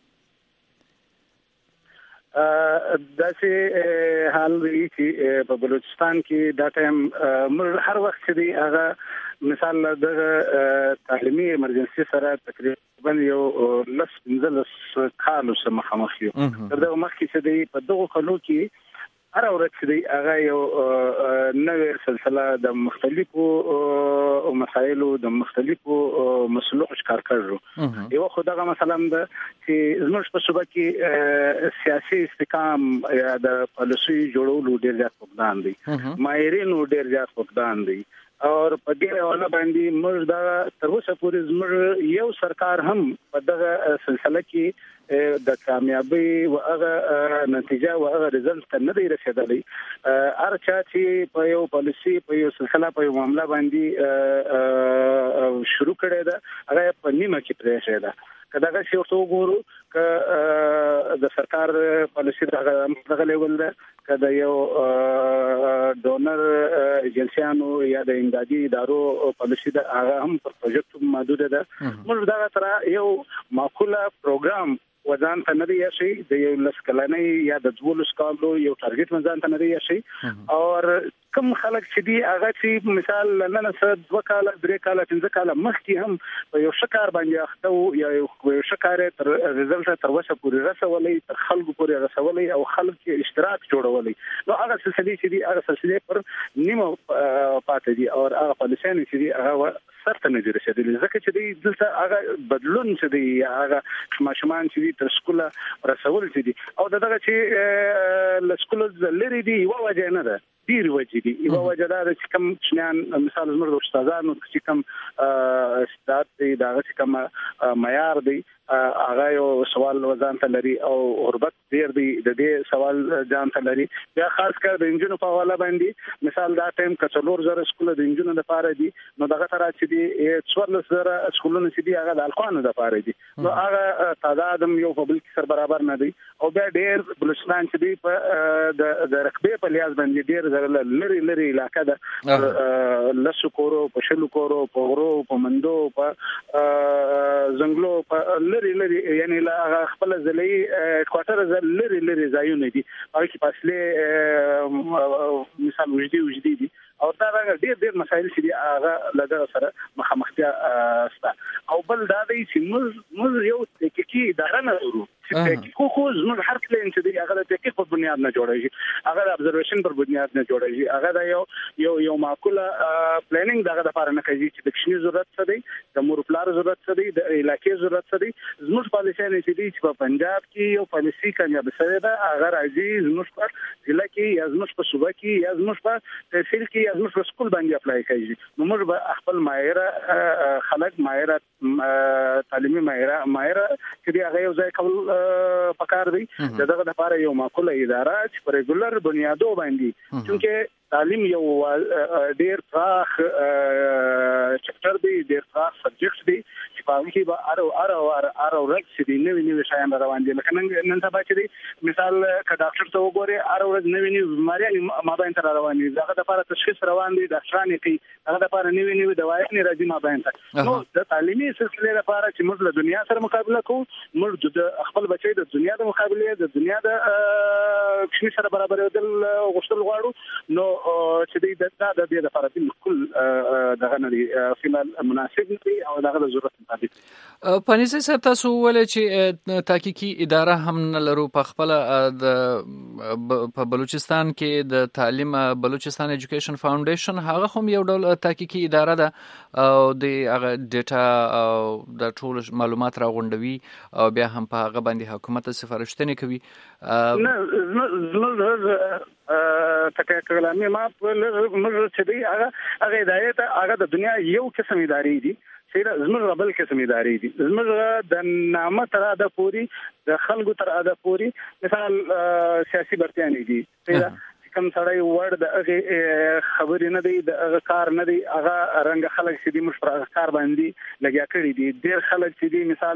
داسې حال وی چې په بلوچستان کې دا ټایم موږ هر وخت چې دی هغه مثال د تعلیمي ایمرجنسي سره تقریبا یو لس پنځلس کالو سره مخامخ یو تر دغه مخکې چې دی په دغه کلو کې هر ورځ چې دی هغه یو نوې سلسله د مختلفو مسایلو د مختلفو مسلو ښکار کړو یو خو دغه مثلا د چې زموږ په صوبه کې سیاسي استحکام یا د پالیسي جوړولو ډېر زیات فقدان دی ماهرینو ډېر زیات فقدان دی او په دې حواله باندې موږ دا تر اوسه پورې زموږ یو سرکار هم په دغه سلسله کې د کامیابی او هغه نتیجه او هغه رزلټ ته نه دی رسیدلی هر چا چې په یو پالیسي په یو سلسله په یو معاملې باندې شروع کړی ده هغه په نیمه کې پرېښی ده که دغه شی ورته وګورو که د سرکار پالیسي دغه لیول ده که د یو ډونر ایجنسیانو یا د امدادي ادارو پالیسي ده هغه هم پر پروژیکټ محدود ده موږ دغه تر یو معقوله پروګرام وزن ته نه دی شي د یو لسکلنۍ یا د دولس کالو یو ټارګټ وزن ته نه دی شي او کوم خلک چې دی هغه چې مثال نن څه دوه کال درې کال پنځه کال مخکې هم په یو شکار باندې اخته یا یو شکار تر رزلټ تر وسه پورې رسولې تر خلکو پورې رسولې او خلک کې اشتراک جوړولې نو هغه سلسله چې دی هغه سلسله پر نیمه پاتې دي او هغه پالیسیان چې دی هغه سرته نه دي رسیدلي ځکه چې دی دلته هغه بدلون چې دی هغه ماشومان چې دی تر سکوله رسول چې دي او دغه چې لسکوله لري دی یو وجه نه ده ډیر وجه دي یو وجه دا چې کوم شنان مثال زموږ د استادانو چې کوم استاد دی دا چې کوم معیار دی هغه یو سوال وزن ته لري او غربت ډیر دی د دې سوال ځان ته لري بیا خاص کر د انجینو په حواله باندې مثال دا ټیم کڅلور زره سکول د انجینو لپاره دي نو دغه تر چې دی څوارلس زره سکولونه چې دی هغه د القانو لپاره دي نو هغه تعداد یو په بل کې سره برابر نه دی او بیا ډیر بلوچستان چې دی په د رقبې په لیاز باندې ډیر لری لری علاقه ده لسو کورو په شلو کورو په غرو په مندو په زنګلو په لری لری یعنی لا خپل ځلې کوارټر ځل لری لری ځایونه دي او کې فاصله مثال وجدي وجدي دي او دا ډېر ډېر مسایل چې دی هغه لږه سره مخامختیا ستا او بل دا دی چې موږ موږ یو تحقیقي اداره نه لرو چې تحقیق خو زموږ هر پلان چې دی هغه د تحقیق په بنیاد نه جوړیږي هغه د ابزرویشن پر بنیاد نه جوړیږي هغه د یو یو یو معقوله پلانینګ دغه لپاره نه کوي چې د کشنی ضرورت څه دی د مور پلار ضرورت څه دی د علاقې ضرورت څه دی زموږ پالیسي نه چې دی چې په پنجاب کې یو پالیسي کامیاب شوه دا هغه راځي زموږ په ضلع کې یا زموږ په صوبه کې یا زموږ په تحصیل کې یا زموږ په سکول باندې اپلای کوي نو موږ به خپل ماهر خلک ماهر تعلیمي ماهر ماهر چې دی هغه یو ځای کول پکار دی دغه لپاره یو معقوله اداره چې په ریګولر بنیادو باندې چې تعلیم یو ډیر پراخ چپټر دی ډیر پراخ سبجیکټ دی چې په هغه کې به ارو ارو ارو ورځ چې دی نوې نوې شیان روان دي لکه نن نن سبا چې دی مثال که ډاکټر ته وګوري ارو ورځ نوې نوې بیماریاں ما باندې تر روان دي دغه لپاره تشخیص روان دي ډاکټرانو کوي هغه لپاره نوې نوې دوايانې راځي ما باندې نو د تعلیمي سلسله لپاره چې موږ له دنیا سره مقابله کوو موږ د خپل بچي د دنیا د مقابله د دنیا د کشمیر سره برابر ودل غوښتل غواړو نو چې د د د د لپاره بالکل دغه نه فعال مناسب دی او دغه د ضرورت مطابق پنځه صاحب تاسو ولې چې تحقیقي اداره هم نه لرو په خپل د په بلوچستان کې د تعلیم بلوچستان ایجوکیشن فاونډیشن هغه هم یو ډول تحقیقي اداره ده او د هغه ډیټا او د ټول معلومات راغونډوي او بیا هم په هغه باندې حکومت سفارشتنه کوي نه زه تکه کلامي ما په موږ چې دی هغه هغه هدایت هغه د دنیا یو قسم ادارې دي چې زموږ بل قسم ادارې دي زموږ د نامه تر اده پوری د خلکو تر اده پوری مثال سیاسي برتیانې دي کوم سړی ور د هغه خبرې نه دی د هغه کار نه دی هغه رنګ خلک چې د مشفر کار باندې لګیا کړی دي ډېر خلک چې دی مثال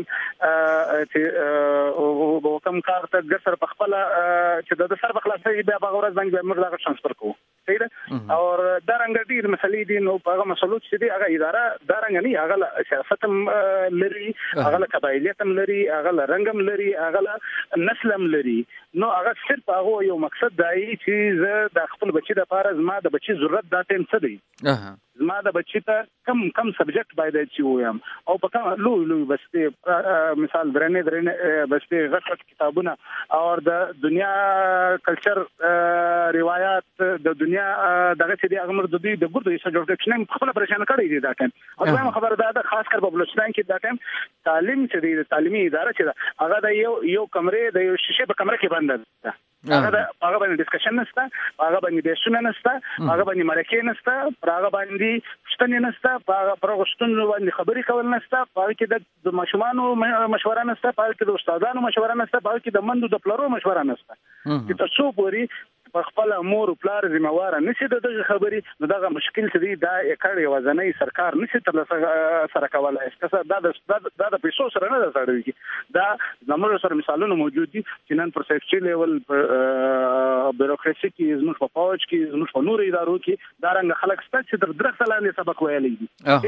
چې کوم کار ته د سر په خپل چې د سر په خلاصي بیا په ورځ باندې موږ دا ترانسفر کوو صحیح او دا رنګ ډېر مسلې دي نو په هغه مسلو چې دی هغه اداره دا رنګ نه هغه سیاست هم لري هغه قبایلیت هم لري هغه رنګ هم لري هغه نسل هم لري نو هغه صرف هغه یو مقصد دی چې د خپل بچی د لپاره زما د بچی ضرورت دا ټیم څه دی زما د بچی ته کم کم سبجیکټ باید چې وایم او په کوم لوی لوی بس مثال درنه درنه بس غټ غټ کتابونه او د دنیا کلچر روایت د دنیا دغه چې دی هغه مر د دوی د ګردو یې جوړ کړي خپل پریشان کړی دی دا ټیم او زما خبره ده خاص کر په بلوچستان کې دا ټیم تعلیم چې دی تعلیمي اداره چې هغه د یو یو کمرې د یو شیشه په کمره کې بند ده هغه هغه باندې ډسکشن نشته هغه باندې بحثونه نشته هغه باندې مرکه نشته هغه باندې شتنه نشته هغه پروغشتون باندې خبرې کول نشته هغه کې د ماشومانو مشوره نشته هغه کې د استادانو مشوره نشته هغه کې د مندو د پلرو مشوره نشته چې تاسو پوری په خپل امور او پلار ذمہوار نشي دغه خبرې نو دغه مشکل څه دی دا اکړې وزنۍ سرکار نشي تر سره کولای اسکه دا د د پیسو سره نه سره دا زموږ سره مثالونه موجود دي چې نن پر سیکشن لیول بیروکراسي کې زموږ په پاوچ کې زموږ په نور ادارو کې دا رنګ خلک ست چې تر درخت لاندې سبق ویلي دي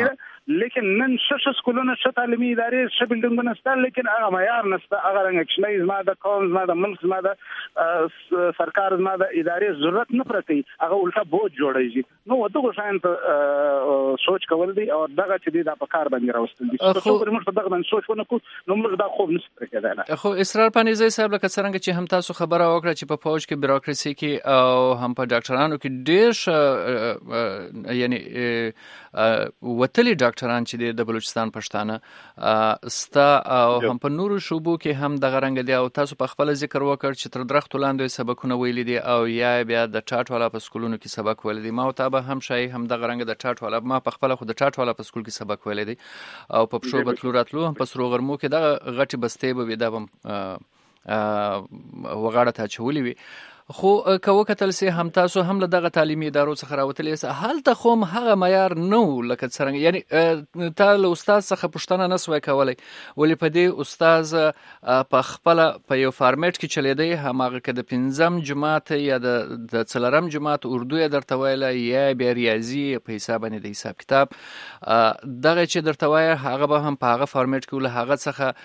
لیکن نن ش سکولونه ش تعلیمي ادارې ش بلډینګونه شته لیکن هغه معیار نشته هغه رنګ چې زما د قوم زما د ملک زما د سرکار زما د ادارې ضرورت نه پرتی هغه الټا بوج جوړیږي نو دغه شان ته سوچ کول دي او دغه چې د په کار باندې راوستل دي خو موږ دغه باندې سوچ ونکو نو موږ دا خوب نشته کېدای خو اسرار پانیزی صاحب لکه څنګه چې هم تاسو خبره وکړه چې په فوج کې بیروکراسي کې او هم په ډاکټرانو کې ډېر یعنی وتلی ډاکټران چې د بلوچستان پښتانه ستا او هم په نورو شوبو کې هم دغه رنګ دي او تاسو په خپل ذکر وکړ چې تر درخت لاندې سبقونه ویلي دي او یا بیا د ټاټ والا په سکولونو کې سبق ویلي دي ما او تابه هم شای هم دغه رنګ د ټاټ والا ما په خپل خو د ټاټ والا په سکول کې سبق ویلي دي او په پښو بتلو راتلو هم په سرو غرمو کې دغه غټي بستې به دا وغاړه ته چولې وي خو کوه کتل سي هم تاسو هم له دغه تعلیمي ادارو څخه راوتلې هلته خو هغه معیار نو لکه څنګه یعنی تا له استاد څخه پوښتنه نه سوې کولای ولې په دې استاد په خپل په یو فارمیټ کې چلیدي هماغه کې د پنځم جماعت یا د څلورم جماعت اردو یې درته ویله یا بیا ریاضي په حساب باندې د حساب کتاب دغه چې درته وایي هغه به هم په هغه فارمیټ کې له هغه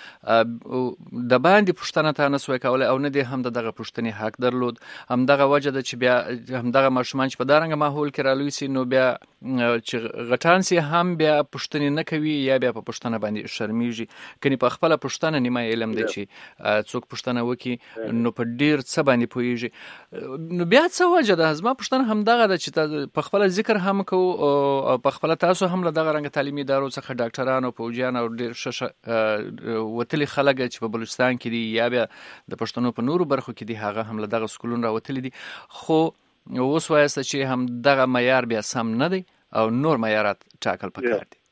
څخه د باندې پوښتنه تا نه سوې کولای او نه دې هم دغه پوښتنې حق درلود هم دغه وجه د چې بیا هم دغه ماشومان چې په دارنګ ماحول کې رالوي سي نو بیا چې غټان سي هم بیا پوښتنې نه کوي یا بیا په پوښتنه باندې شرمېږي کني په خپل پوښتنه نیمه علم دی چې څوک پوښتنه وکي نو په ډیر څه باندې پوهیږي نو بیا څه وجه ده زما پوښتنه هم دغه ده چې په خپل ذکر هم کو او په خپل تاسو هم له دغه رنګ تعلیمي ادارو څخه ډاکټرانو پوجیان او ډیر شش وتلی خلک چې په بلوچستان کې دي یا بیا د پښتنو په نورو برخو کې دي هغه هم له دغه سکولونو راوتلي دي خو اوس وایسته چې هم دغه معیار بیا سم نه دی او نور معیارات ټاکل پکار دي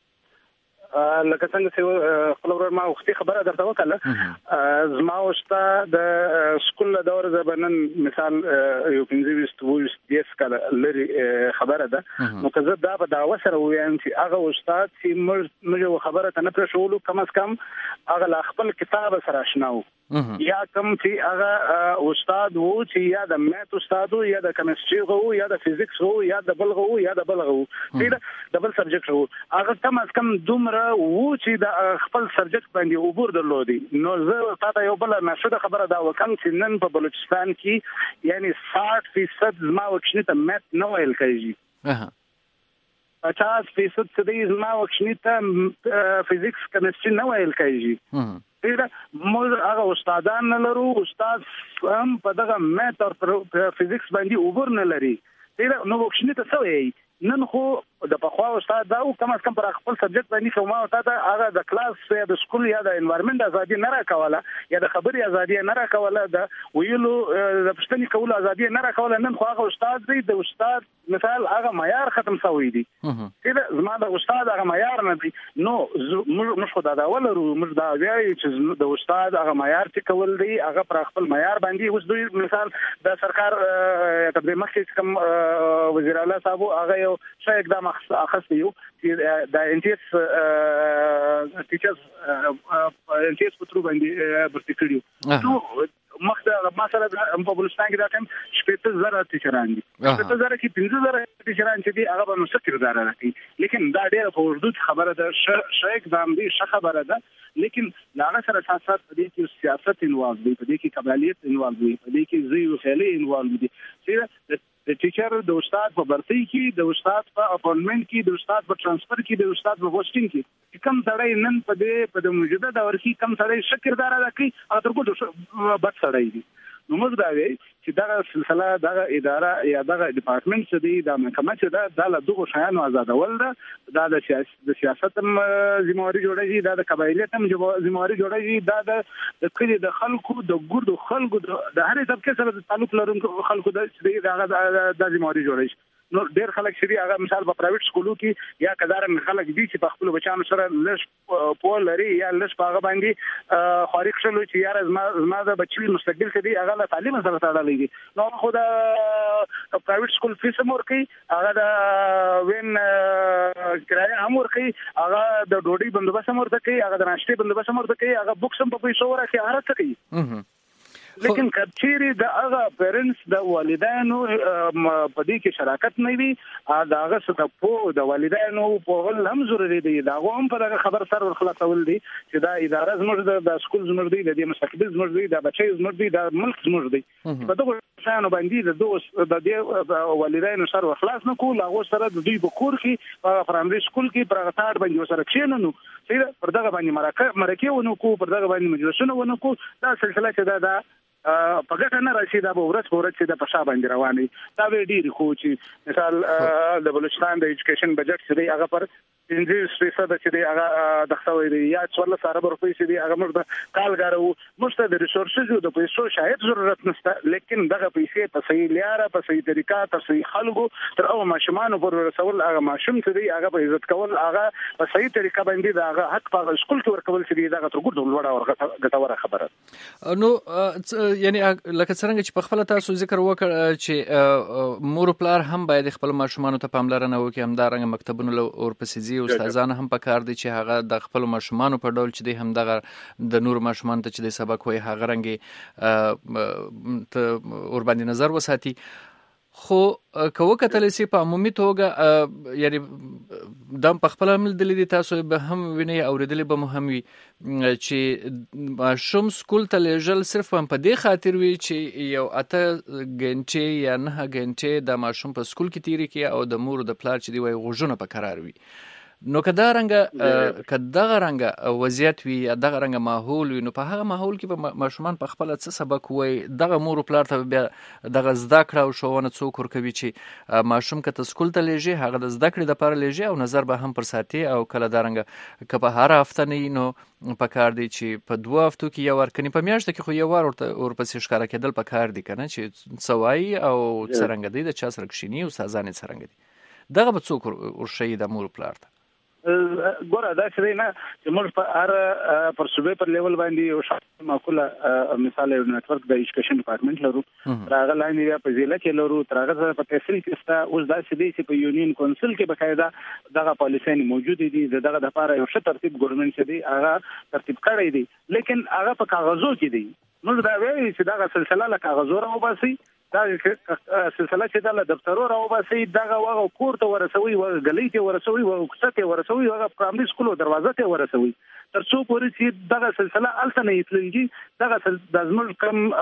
لکه څنګه چې خپل ورور ما وختي خبره درته وکړه زما وشته د سکول له دور زبنن مثال یو پنځه ویست ویست دیس کله لري خبره ده نو که زه دا په دعوه سره وایم چې هغه استاد چې موږ خبره ته نه پرېښولو کم از کم هغه لا خپل کتاب سره آشنا وو یا کوم چې هغه استاد وو چې یا د میت استاد وو یا د کیمستري وو یا د فزیکس وو یا د بل وو یا د بل وو د بل سبجیکټ وو هغه کم از کم دومره وو چې د خپل سبجیکټ باندې عبور درلودي نو زه تاسو یو بل نشو د خبره دا وکم چې نن په بلوچستان کې یعنی ساठ فیصد زما وکښنی ته میت نه ویل کېږي پچاس فیصد څه زما وکښنی ته فزیکس کیمستري نه ویل کېږي دا موږ هغه استادان نه لرو استاد هم په دغه میت او فزیکس باندې عبور نه لري دا نو وکښنی ته څه وایي نن خو د پخوا استاد دا کم از کم پر خپل سبجیکټ باندې کومه او تا هغه د کلاس یا د سکول یا د انوایرنمنت ازادي نه راکوله یا د خبري ازادي نه راکوله د ویلو د پښتني کول ازادي نه راکوله نن خو هغه استاد دی د استاد مثال هغه معیار ختم شوی دی دا زما د استاد هغه معیار نه دی نو موږ خو دا دا ولرو موږ دا وایي چې د استاد هغه معیار چې کول دی هغه پر خپل معیار باندې اوس دوی مثال د سرکار تقدیم مخکې کوم وزیر اعلی صاحب هغه یو څه اقدام اخیستی یو چې د ان ټي ایس ټیچرز ان ټي ایس په تر باندې برتی کړیو نو مخته مثلا په بلوچستان کې دا ټیم شپږ زره ټیچران دي شپږ زره کې پنځه زره ټیچران چې دي هغه به مستقر دار راکړي لیکن دا ډېر په وردود خبره ده ش اقدام دي ش خبره ده لیکن لاغه سره سات سات په دې کې سیاست انوالو دي په دې کې قبالیت انوالو دي په دې کې زوی او خیالي انوالو دي چې د ټیچر د استاد په برتۍ کې د استاد په اپوینټمنت کې د استاد په ترانسفر کې د استاد په پوسټینګ کې کم سړی نن په دې په د موجوده دور کې کم سړی شکردار راکړي او تر کومه بد سړی دي نو موږ دا وایي چې دا سلسله دا اداره یا دا ډپارټمنټ چې دی دا محکمه چې دا د دغه شیانو آزادول ده دا د سیاست هم ذمہواری جوړیږي دا د قبایلیت هم ذمہواری جوړیږي دا د کلی د خلکو د ګردو خلکو د هرې طبقه سره تعلق لرونکو خلکو د د ذمہواری جوړیږي نو ډېر خلک شری هغه مثال په پرایویټ سکولو کې یا کدارن خلک دي چې په خپل بچانو سره لږ پول لري یا لږ په هغه باندې خارق شلو چې یار زما زما د بچی مستقبل کې دي هغه له تعلیم سره تړلې دي نو خو دا پرایویټ سکول فیس هم ورکوي هغه د وین کرایه هم ورکوي هغه د ډوډۍ بندوبست هم ورته کوي هغه د ناشتې بندوبست هم ورته کوي هغه بوکس هم په پیسو ورکوي هر څه کوي لیکن کچېری د هغه پیرنټس د والدینو په دې کې شراکت نه وي دا هغه څه په د والدینو په غل هم ضروري دی دا هم په دغه خبر سره ورخلاصول دي چې دا اداره زموږ د سکول زموږ دی د مستقبل زموږ دی د بچي زموږ دی د ملک زموږ دی په دغه شانو باندې د دوه د دې والدینو سره ورخلاص نه کول هغه سره د دوی په کور کې په پرایمري سکول کې پر غټاړ باندې سره کښینو چې پر دغه باندې مرکه مرکه ونو کو پر دغه باندې مجلسونه ونو کو دا سلسله چې دا دا په ګټه نه راشي دا به ورځ ورځ چې د پښا باندې رواني دا به ډیر خو چې مثال د بلوچستان د ایجوکیشن بجټ چې دی هغه پر پنځه فیصد چې دی هغه د خصوصي دی یا څوارلس ارب روپۍ چې دی هغه موږ د کالګارو موږ د ریسورسز د پیسو شاید ضرورت نشته لیکن دغه پیسې په صحیح لاره په صحیح طریقه تر صحیح خلکو تر او ماشومان پر رسول هغه ماشوم چې دی هغه په عزت کول هغه په صحیح طریقه باندې دا هغه حق په سکول کې ورکول چې دی دا تر ګډ لوړه ورغه ګټوره خبره نو یعنی لکه څنګه چې په خپل تاسو ذکر وکړ چې مور پلار هم باید خپل ماشومان ته پاملرنه وکړي هم دا رنګ مکتبونو او پسیزي او استادان هم پکار دي چې هغه د خپل ماشومان په ډول چې دی هم دغه د نور ماشومان ته چې د سبق وي هغه رنګ ته ور باندې نظر وساتي خو کوه کتل سي په عمومي توګه یعنی د په خپل عمل د لیدي تاسو به هم ویني اوریدل به مهم وي چې ماشوم سکول ته لېږل صرف په دې خاطر وي چې یو اته غنټې یا نه غنټې د ماشوم په سکول کې تیری کې او د مور د پلار چې دی وای غوژونه په قرار وي نو کدا رنګ کدا رنګ وضعیت وي یا دغه رنګ ماحول وي نو په هغه ماحول کې به ماشومان په خپل څه سبق وای دغه مور پلار ته بیا دغه زده کړه او شوونه څوک ورکوي چې ماشوم کته سکول ته لېږي هغه د زده کړې لپاره لېږي او نظر به هم پر ساتي او کله دا رنګ که په هر هفته نه نو په کار دی چې په دوه هفتو کې یو ورکني په میاشت کې خو یو ور ورپسې ښکارا کېدل په کار دی کنه چې سوای او څرنګه دی د چا سره کښینی او سازانې څرنګه دی دغه به څوک ورشي د مور پلار ته ګوره دا چې نه چې موږ په هر پر صوبې پر لیول باندې یو شخص معقوله مثال یو نتورک د ایجوکیشن ډپارټمنټ لرو راغه لاندې بیا په ضلع کې لرو ترغه په تحصیل کې ستا اوس دا چې دی چې په یونین کونسل کې بقاعده دغه پالیسي موجود دي دغه د لپاره یو ښه ترتیب ګورنمنت چې دی هغه ترتیب کړی دی لیکن هغه په کاغذو کې دی موږ دا وایي چې دغه سلسله له کاغذو راوباسي دا سلسله چې د دفترو راوباسي دغه وغه کور ته ورسوي او غلې ته ورسوي او کوڅه ته ورسوي او پرایمري سکول دروازه ته ورسوي تر څو پورې چې دغه سلسله الته نه یتلږي دغه د زموږ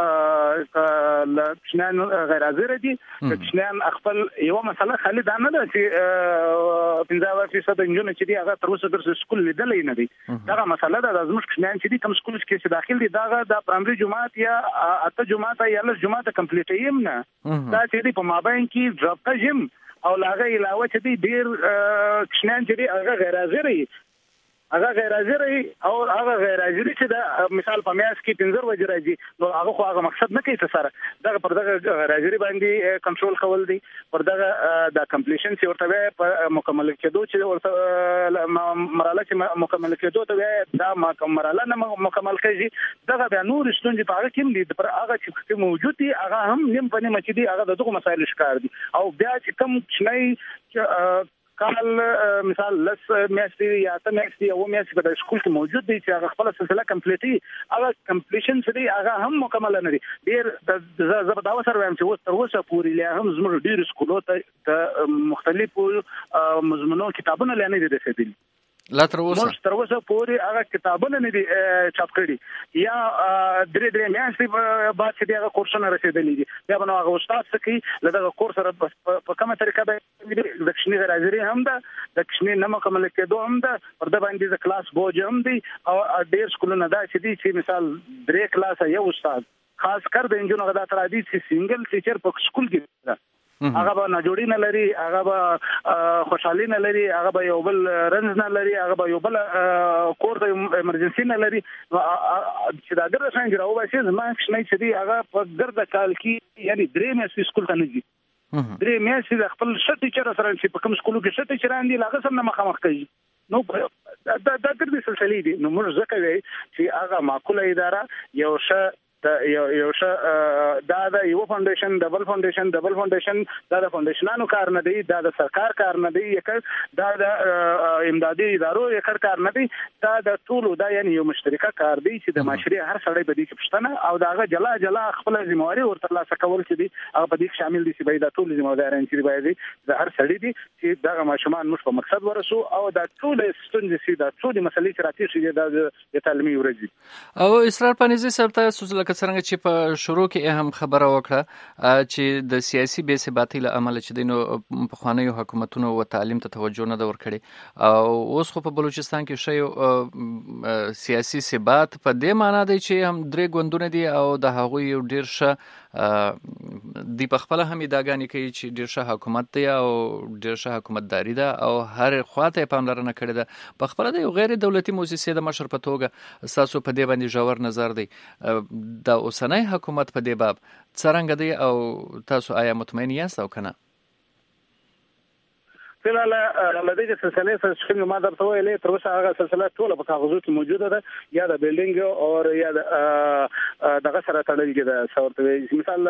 کم لښنان غیر حاضر دي لښنان خپل یو مسله خالي دا نه ده چې پنځه فیصد انجن چې دی هغه تر اوسه در سکول لیدلې نه دي دغه مسله ده د زموږ لښنان چې دي کم سکول کې چې داخل دي دغه د پرایمري جماعت یا اته جماعت یا لس جماعت کمپلیټ یم نه دا چې دی په مابین کې ډراپ کجم او لاغه علاوه چې دی ډیر لښنان چې دی هغه غیر حاضر دي هغه غیر حاضر او هغه غیر حاضر چې دا مثال په میاس کې پنځه وجه راځي نو هغه خو هغه مقصد نه کوي سره دغه پر دغه غیر حاضر باندې کنټرول کول دي پر دغه د کمپلیشن چې ورته په مکمل کېدو چې ورته مرحله چې مکمل کېدو ته دا مرحله نه مکمل کېږي دغه بیا نور ستونزې په هغه کې دي پر هغه چې موجود دي هغه هم نیم په نیم چې دي هغه دغه مسایل ښکار دي او بیا چې کوم شنه کال مثال لس میاشتې یا ته میاشتې او میاشتې په سکول کې موجود دي چې هغه خپل سلسله کمپلیټي هغه کمپلیشن چې دی هغه هم مکمل نه دي ډیر د زبرداوه سره هم چې تر اوسه پورې لا هم زموږ ډیر سکولو ته مختلفو مضمونو کتابونه لانه دي رسیدلي لا تر اوسه موږ تر اوسه پورې هغه کتابونه نه دي چاپ کړي یا درې درې میاشتې بعد چې هغه کورسونه رسیدلي دي بیا به هغه استاد سکی لدغه کورس سره په کومه طریقه به د کښنی غراځري هم ده د کښنی نه مکمل کېدو هم ده پر د باندې د کلاس بوج هم دي او ډېر سکولونه دا چې دي چې مثال درې کلاس یو استاد خاص کر د انجونو غدا تر دي چې سنگل ټیچر په سکول کې ده هغه به نه جوړی نه لري هغه به خوشحالي نه لري هغه به یو بل رنز نه لري هغه به یو بل کور د ایمرجنسي نه لري چې دا ګرځي څنګه راو باسي زما شنه چې دی هغه په ګرځ کال کې یعنی درې میاشتې سکول ته نه ځي درې میاشتې د خپل شته ټیچر سره چې په کوم سکول کې شته ټیچران دي هغه سره مخامخ کوي نو دا د دې سلسله دي نو موږ ځکه وایي چې هغه معقوله اداره یو ښه یو یو ش دا د یو فاونډیشن ډبل فاونډیشن ډبل فاونډیشن دا د فاونډیشنانو کار نه دی، دا د سرکار کار نه دی، دا د امدادي ادارو یو کار نه دی، دا د ټولو دا یعنی یو مشترکه کار دی چې د معاشري هر سړی په دې کې پښتنه او داغه جلا جلا خپل ذمہواری ورته ترلاسه کول چې دی هغه په دې کې شامل دي چې باید ټول ذمہواران چې باید د هر سړی دي چې دغه ماشومان موږ په مقصد ورسو او دا ټول ستونزې چې دا ټول مسلې چې راځي چې د تعلیمي ورځي او اسرار پانیزي صاحب تاسو لکه څنګه چې په شروع کې هم خبره وکړه چې د سیاسي بې ثباتۍ له امله چې دینو په خوانیو حکومتونو و تعلیم ته توجه نه د ورکړي او اوس خو په بلوچستان کې شی سیاسي ثبات په دې معنی دی چې هم درې ګوندونه دي او د هغوی یو ډیر ښه دی په خپل هم ادعاګانې کوي چې ډیر ښه حکومت دی او ډیر ښه حکومتداري ده او هر خواته پاملرنه کړې ده په خپل د یو غیر دولتي مؤسسې د مشر په توګه تاسو په دې باندې ژور نظر دی د اوسنۍ حکومت په دې باب څرنګه دی او تاسو آیا مطمئن یاست او کنه؟ فلال لدې سلسله څخه ما درته ویلې تر اوسه هغه سلسله ټول په کاغذو کې موجوده ده یا د بلډینګ او یا د دغه سره تړلې ده څورته مثال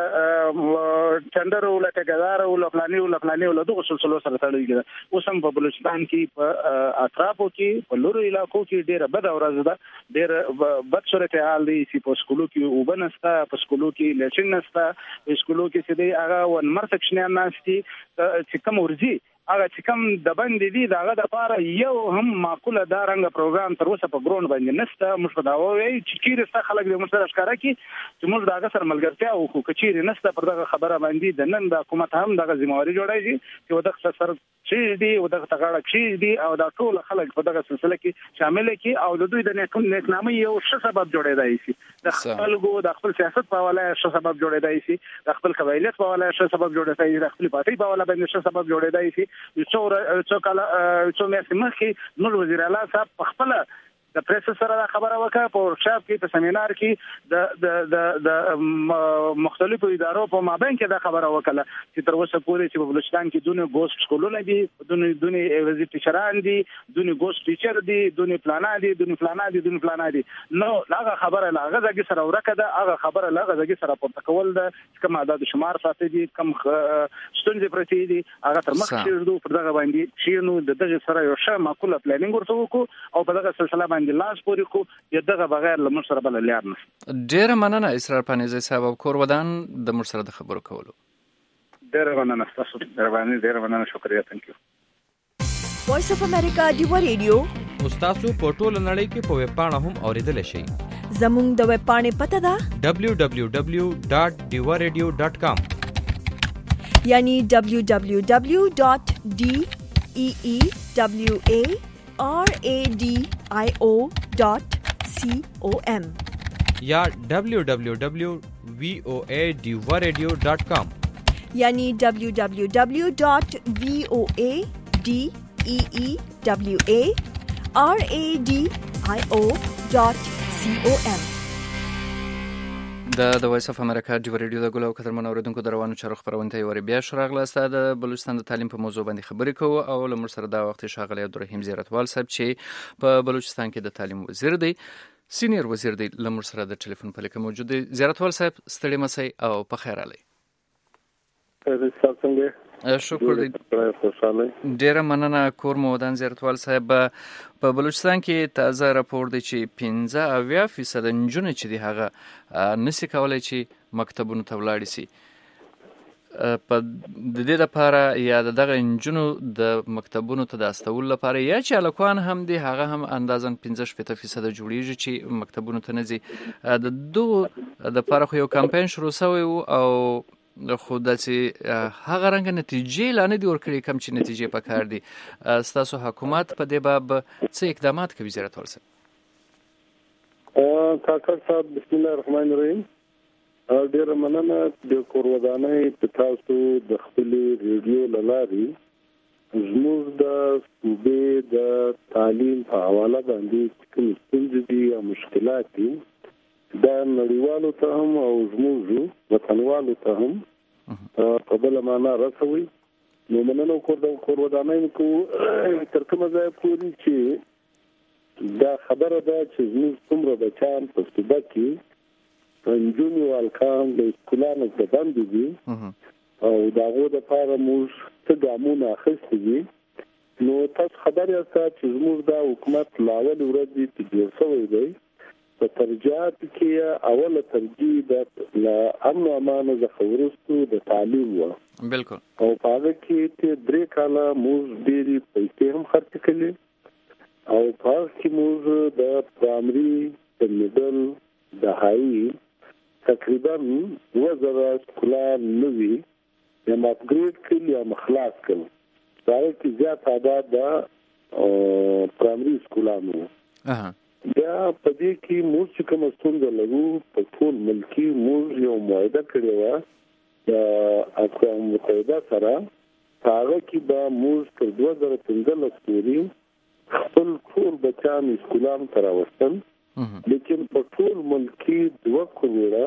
چندر او لټګدار او لپلانی او لپلانی او دغه سلسله سره تړلې ده اوس هم په بلوچستان کې په اطرافو کې په لوري علاقو کې ډیره بد ورځ ده ډیره بد صورتحال دي چې په سکولو کې وبنستا په سکولو کې لچین نستا په سکولو کې چې دی هغه ون مرتکشنه ناشتي چې کوم ورځي هغه چې کوم د باندې دي داغه د لپاره یو هم معقوله دا رنګ پروګرام تر اوسه په ګرون باندې نشته. موږ په دا وایي چې کیرسته خلک د مسله ښکارا کی چې موږ داغه سره ملګرتیا او خو کچیر نشته پر دغه خبره باندې د نن د حکومت هم دغه ذمہواری جوړایي چې ودغه سره چې دی ودغه تغاړه چې دی او دا ټول خلک په دغه سلسله کې شامل کی او د دوی د نیکنامي یو څه سبب جوړیدای شي د خپلګو د خپل سیاست په حواله څه سبب جوړیدای شي د خپل قبایلت په حواله څه سبب جوړیدای شي د خپل پارټي په حواله باندې څه سبب جوړیدای شي څو څو کله څو میاشتې مخکې نور وزیر اعلی صاحب خپل د پریس سره دا خبره وکړه په ورکشاپ کې په سیمینار کې د د د د مختلفو ادارو په مابین کې دا خبره وکړه چې تر اوسه پورې چې په بلوچستان کې دونه ګوست سکولونه دي دونه دونه وزیر ټیچران دي دونه ګوست ټیچر دي دونه پلانا دي دونه پلانا دي دونه پلانا دي نو هغه خبره لاغه ځکه سره ورکه ده هغه خبره لاغه ځکه سره پورته کول ده کوم عدد شمار ساتي دي کوم ستونزې پرتی دي هغه تر مخ شیردو پر دغه باندې شینو د دغه سره یو ښه معقوله پلانینګ ورته وکړو او په دغه سلسله لاس پورې کو دغه بغیر له موږ سره بل لار نه. ډیر مننه اسرار پانیزي صاحب کور ودان د موږ سره د خبرو کولو. ډیر مننه تاسو ډیر مننه ډیر مننه شکریا ثانک یو. وایس اف امریکا دیو ریډیو تاسو په ټوله نړۍ کې په ویب پاڼه هم اوریدل شئ. زموږ د ویب پاڼې پته ده دبلیو دبلیو دبلیو ډاټ ډیوا ریډیو ډاټ کام یعنی دبلیو دبلیو دبلیو ډاټ ډی ای ای دبلیو ای آر ای ډی آی او ډاٹ سی او ایم یا ڈبلیو ڈبلیو ڈبلیو وی او اے ڈیوا ریڈیو ڈاٹ کام یعنی ڈبلیو ڈبلیو ڈبلیو ڈاٹ وی او اے ڈی ای ای ڈبلیو اے آر اے ڈی آئی او ڈاٹ سی او ایم. د د وایس اف امریکا ډیو ریډیو د ګلو کترمن اوریدونکو دروانو چارو خبرونه یوري بیا شراغله ستاد د بلوچستان د تعلیم په موضوع باندې خبرې کوو او لمر سره دا وخت شاغله عبدالرحیم زیرتوال صاحب چې په بلوچستان کې د تعلیم وزیر دی سینیئر وزیر دی لمر سره د ټلیفون په لکه موجود دی. زیرتوال صاحب ستړي مسئ او په خیر علي. شکر دی ډیره مننه کور مو ودان زیرتوال صاحب. په بلوچستان کې تازه راپور دی چې پنځه اویا فیصد نجونې چې دی هغه نسی کولای چې مکتبونو ته ولاړ شي. په د دې لپاره یا دغه نجونو د مکتبونو ته د استول لپاره یا چې الکوان هم دی هغه هم اندازن پنځه شپږ فیصد جوړیږي چې مکتبونو ته نزي. د دوه د لپاره خو یو کمپاین شروع شوی او خو داسې هغه رنګ نتیجې لا نه دي ورکړي کوم چې نتیجې پکار دي. ستاسو حکومت په دې باب څه اقدامات کوي زیرتوال صاحب؟ کاکړ صاحب بسم الله الرحمن الرحیم. ډیره مننه د کور ودانۍ په تاسو د خپل ریډیو لاري زموږ د صوبې د تعلیم په حواله باندې کوم ستونزې دي او مشکلات دي دا نړیوالو ته هم او زموږ وطنوالو ته هم په بل معنا رسوي. نو مننه کور ودانۍ کو تر کومه ځای پورې چې دا خبره ده چې زموږ څومره بچیان په صوبه کې نجونې او هلکان د سکولانو څخه بندې دي او د هغو دپاره موږ څه ګامونه اخیستي دي. نو تاسو خبر یاست چې زموږ دا حکومت له اولې ورځې چې جوړ شوی دی په ترجیحاتو کې اوله ترجیح د له امن او امان څخه وروسته د تعلیم وه. بالکل. او په هغه کې چې درې کاله موږ ډېرې پیسې هم خرڅ کړې او په هغه کې موږ د پرایمري د میډل د هایي تقریبا دوه زره سکولان نوي یم اپګریډ کړل یا خلاص کړل. په هغه کې زیات تعداد د پرایمري سکولانو وو. بیا په دې کې موږ چې کومه ستونزه لرو په ټول ملکي موږ یو معاهده کړې وه د اقوام متحده سره. په هغه کې به موږ تر دوه زره پنځلس پورې خپل ټول بچیان سکولانو ته راوستل، لیکن په ټول ملکي دوه کروړه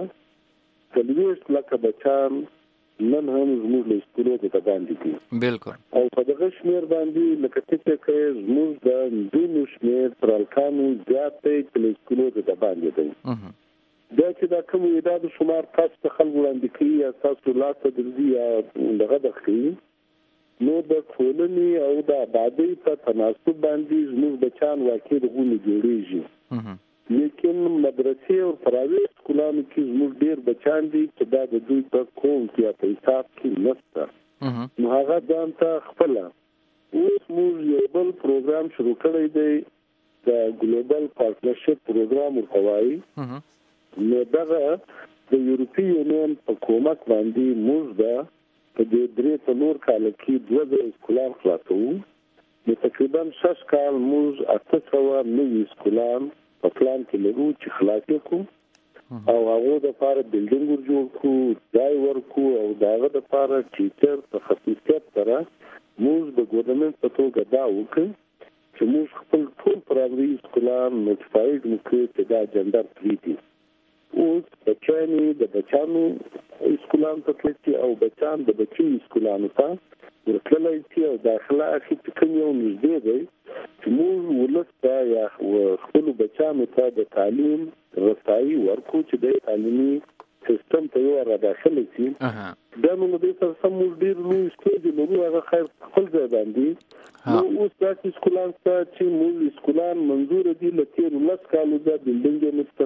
څلوېښت لکه بچیان نن هم زموږ له سکولو ته باندې دي. بالکل. او په دغه شمېر باندې لکه څه کوي زموږ د نجونو شمېر تر هلکانو زیات دی چې له سکولو ته باندې دی. دا چې دا کوم اعداد شمار تاسو ته خلک وړاندې کوي یا تاسو لاسته درځي یا دغه د کوي، نو د ټولنې او د آبادۍ په تناسب باندې زموږ بچیان واقع دغونه جوړېږي. لیکن مدرسې او پرایویټ سکولانو کې زموږ ډېر بچیان دي چې دا د دوی په کوم کې یا په حساب کې نشته. نو هغه ځان ته خپله اوس موږ یو بل پروګرام شروع کړی دی د ګلوبل پارټنرشپ پروګرام ورته وایي. نو دغه د یورپي یونین په کومک باندې موږ به په دې درې څلور کاله کې دوه زره سکولان خلاصوو. نو تقریبا شش کال موږ اته سوه نوي سکولان په پلان کې لرو چې خلاص کړو او هغه د لپاره بلډینګ ور جوړ کړو، ځای ورکو او داغه د لپاره ټیچر تخصصیت سره موږ د ګورنمنت په توګه دا وکړو چې موږ خپل ټول پرایمري سکولان نوټیفاید وکړو چې دا جندر فری دي. اوس بچیانې د بچیانو سکولان ته تللی او بچیان د بچي سکولانو ته ورتللی شي او داخله اخی چې کوم یو نږدې دی چې موږ ولس ته یا خپلو بچیانو ته د تعلیم رسایي ورکړو چې د تعلیمي سیستم ته یو را داخله شي. بیا نو د دې سره سم موږ ډېر لوی ستونزې لرو، هغه خیر خپل ځای باندې. نو اوس داسې سکولان شته چې موږ سکولان منظور دي له تېرو لس کالو دا بلډینګ یې نشته.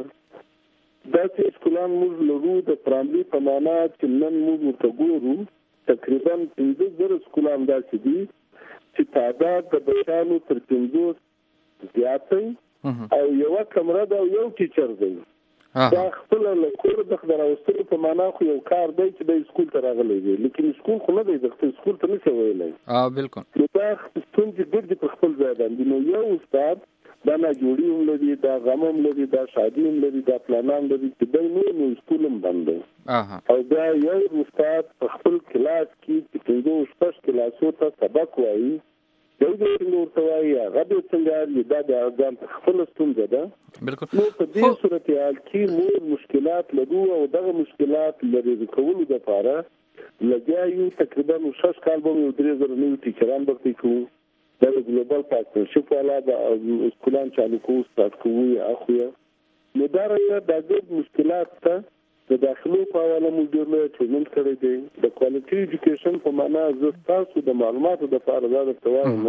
داسې سکولان موږ لرو د پرایمري په معنا چې نن موږ ورته ګورو تقریبا پنځه زره سکولان داسې دي چې تعداد د بچیانو تر پنځوس زیات دی او یوه کمره ده او یو ټیچر دی. دا خپله له کوره د راوستلو په معنا خو یو کار دی چې دی سکول ته راغلی دی، لیکن سکول خو نه دی د سکول ته نشي ویلی. بالکل. نو دا ستونزې ګرځي په خپل ځای باندې. نو یو استاد دا ناجوړي هم لري، دا غم هم لري، دا شادي هم لري، دا پلانان لري چې دی نور نو سکول هم بند دی. او دا یو استاد په خپل کلاس کې چې پنځه شپږ کلاسو ته سبق وایي دی د څنګه ورته وایي هغه به څنګه دا د ځان خپله ستونزه ده. بالکل. نو په دې صورتحال کې موږ مشکلات لرو او دغه مشکلات لرې کولو دپاره لګیا یو. تقریبا شش کال به یو درې زره نوي ټیچران برپې کوو. دا د ګلوبل پارټنرشپ والا د سکولان چالو کوو سټارټ کوو یا اخویه. نو دارنګه دا ډېر مشکلات ته د داخلو په حواله موږ ډېر لوی ټریننګ کړی دی. د کوالټي ایجوکیشن په معنا زه ستاسو د معلوماتو دپاره دا درته وایم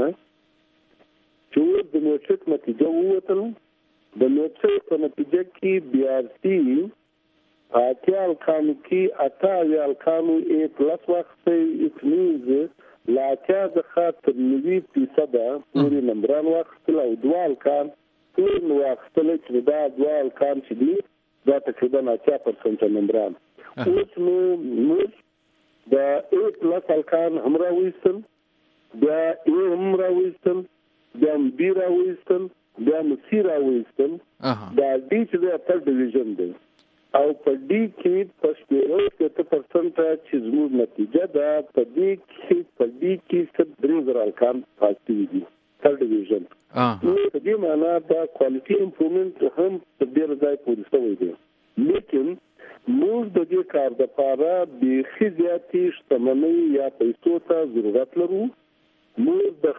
چې اوس د میټریک نتیجه ووتل. د میټریک په نتیجه کې بي آر سي په اتیا هلکانو کې اته اویا هلکانو اے پلس واخیستی. اټ مینز له اتیا څخه تر نوي فیصده پورې نمبران واخیستل او دوه هلکان ټول واخیستلی چې دا دوه هلکان چې دي دا تقریبا اتیا پرسنټه نمبران. اوس نو موږ د اے پلس هلکان هم راویستل، بیا اے هم راویستل، بیا هم بي راویستل، بیا هم سی راویستل. دا ډي چې دی اتر ډیویژن دی او په ډي کې په شپېرو اته پرسنټه چې زموږ نتیجه ده په دې کې په ډي کې صرف درې زره هلکان پاس شوي دي تر ډیویژن. نو په دې معنا دا کوالټي امپرومنټ هم په ډېر ځای پورې شوی دی. لیکن موږ د دې کار دپاره بیخي زیاتې شتمنۍ یا پیسو ته ضرورت لرو. موږ د خپل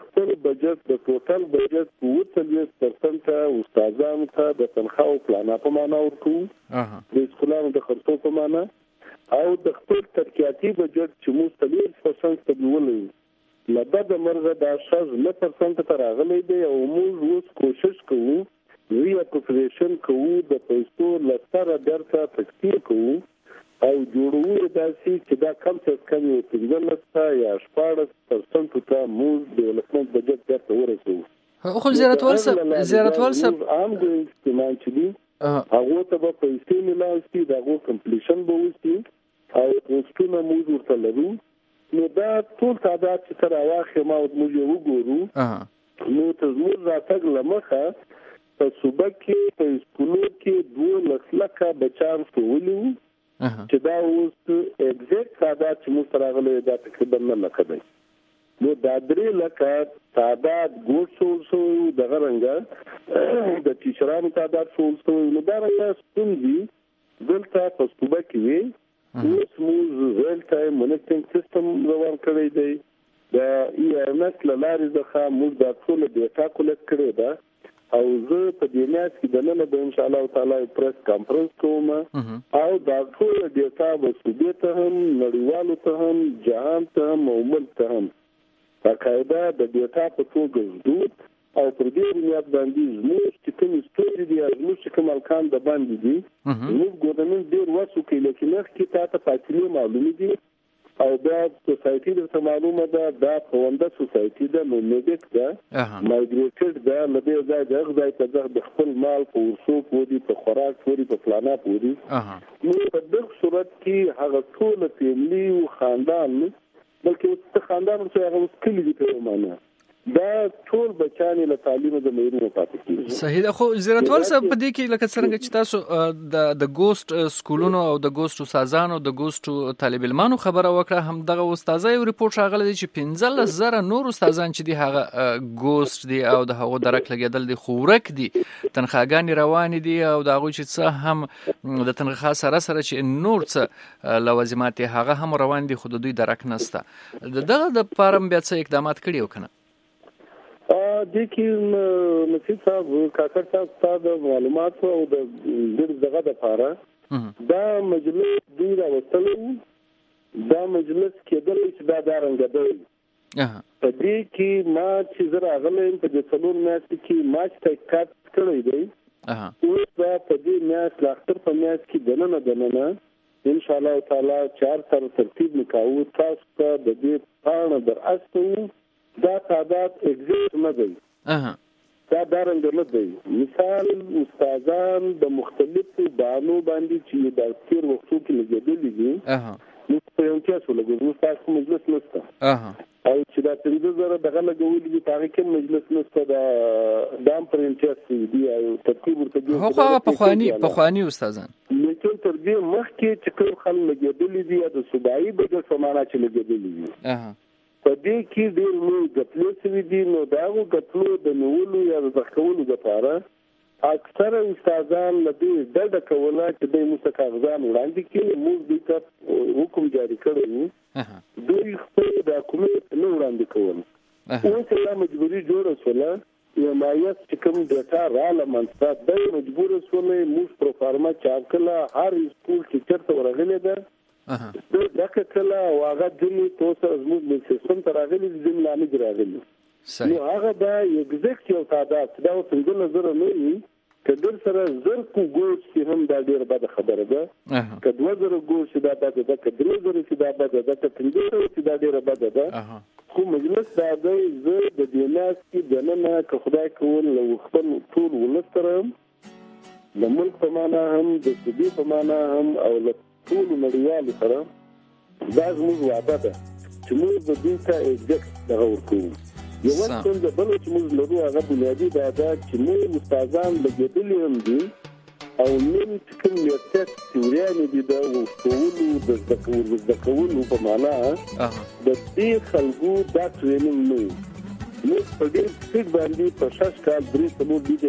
بجټ د ټوټل بجټ اووه څلوېښت پرسنټه استادانو ته د تنخواو پلانه په معنا ورکوو د سکولانو د خرڅو په معنا او د خپل ترقیاتي بجټ چې موږ څلوېښت پرسنټ ته نیولی له بده مرغه دا شپږ نه پرسنټ ته راغلی دی او موږ اوس کوشش کوو ری اپروپریشن کوو د پیسو له سره بیرته تقسیم کوو او جوړوو داسې چې دا کم څه کم یو پنځلس یا شپاړس پرسنټو ته موږ ډیولپمنټ بجټ بیرته ورسوو. خو زیارتوال صاحب زیارتوال صاحب عام د استعمال چې دي هغه ته به پیسې ملای شي د هغه کمپلیشن به وشي او پوسټونه موږ ورته لرو. نو دا ټول تعداد چې تر واخه ما موږ وګورو نو ته زموږ راتګ لمخه په صوبه کې په سکولو کې دوه لس لکه بچان شولو چې دا اوس اگزیکټ تعداد چې موږ سره غلي دا تقریبا نه لکه دی. نو دا درې لکه تعداد ګوټ شول شو د غرنګ د ټیچرانو تعداد شول شو نو دا راځي ستونزې دلته په صوبه کې وي. اوس موږ ریل ټایم مونیټرینګ سیستم روان کړی دی د ای ام اس له لارې څخه موږ دا ټول ډیټا کلیکټ کړی ده او زه په دې میاشت کې د نن به ان شاء الله تعالی پریس کانفرنس کوم او دا ټول ډیټا به صوبې ته هم نړیوالو ته هم جهان ته هم او ملک ته هم باقاعده د ډیټا په توګه زدود او پر دې بنیاد باندې زموږ چې کوم ستوري دي زموږ چې کوم الکان د باندې دي موږ ګورنمنت ډیر وسو کې لکه نه کې تاسو پاتې معلومي دي او دا سوسایټي د معلومه ده دا پونده سوسایټي ده نو میډیک ده مایګریټډ ده لدې ځای د غځای ته د خپل مال په ورسو پوري په خوراک پوري په پلانا پوري نو په دغه صورت کې هغه ټول فیملی او خاندان بلکې څه خاندان چې هغه کلی دي په معنا دا ټول بچانې له تعلیم د مېرونو پاتې کیږي. صحیح ده. خو زیارتوال صاحب په دې کې لکه څنګه چې تاسو د د ګوست سکولونو او د ګوست استادانو د ګوست طالب علمانو خبره وکړه هم دغه استادای یو ریپورت راغلی دی چې پنځلس زره نور استادان چې دی هغه ګوست دی او د هغو درک لګیدل دی خورک دی تنخواګانې روان دي او د هغه چې څه هم د تنخوا سره سره چې نور څه لوازمات هغه هم روان دي خو د دوی درک نشته. دغه د پارم بیا څه اقدامات کړي وکنه د کې نصیب صاحب کاکر صاحب تاسو معلومات او د ډېر ځای د پاره دا مجلس دوی راوستلو دا مجلس کېدل چې دا دارنګ دی په دې کې ما چې زه راغلم په دې څلور میاشت کې ما چې کات کړی دی اوس دا په دې میاشت لاختر په میاشت کې دننه دننه ان شاء الله تعالی چار سره ترتیب وکاو تاسو ته د دې پاڼه در استو دا تعداد اگزیکٹ نه دی دا دارنګ نه دی. مثال استادان د مختلفو بانو باندې چې د تیر وختو کې لګېدلي دي نو په یو کې څو لګول تاسو مجلس نشته او چې دا پنځه زره دغه لګولي دي هغه کې مجلس نشته دا دام پرنټس دی او ترتیب ورته دی خو هغه په خواني په خواني استادان لیکن تر دې مخکې چې کوم خل لګېدلي دي د صوبایي بجټ سمانه چې لګېدلي دي په دې کې ډېر لوی ګټلې شوي دي نو دا هغو ګټلو د نیولو یا د ځخولو لپاره اکثره استادان له دې ډډه کوله چې دوی موږ ته کاغذان وړاندې کړي موږ دوی ته حکم جاري کړی وو دوی خپل ډاکومنټ نه وړاندې کول اوس دا مجبوري جوړه شوله یا مایاس چې کوم ډیټا راله منځته دی مجبوره شولې موږ پروفارما چاپ کړله هر سکول کې چېرته ورغلې ده دا کله واغه دلی توسه زموږ د سیستم تر راغلي د لامل راغلي نو هغه دا ایگزیکټ یو تعداد دا څنګه نظر نه وي کله سره زر کو ګوش چې هم دا ډیره بده خبره ده کله زر ګوش دا بده ده کله زر چې دا بده ده کله چې دا ډیره بده ده خو مجلس دا دی زه د دې ناس کې دنه که خدای کول لو خپل ټول ولستره د ملک په معنا هم د سبي په معنا هم او ټول نړیوال سره دا زموږ وعده ده چې موږ د دې ته ایگزیکټ دغه ورکوو. یو څه د بل چې موږ لرو هغه بنیادي دا ده چې موږ استادان لګېدلي هم دي او نن کوم لیکټ تیوریانې دي د وښولو د زده کولو د زده کولو په معنا د دې خلکو دا ټریننګ نه وي موږ په دې سټیټ باندې په شش کال درې څلور دي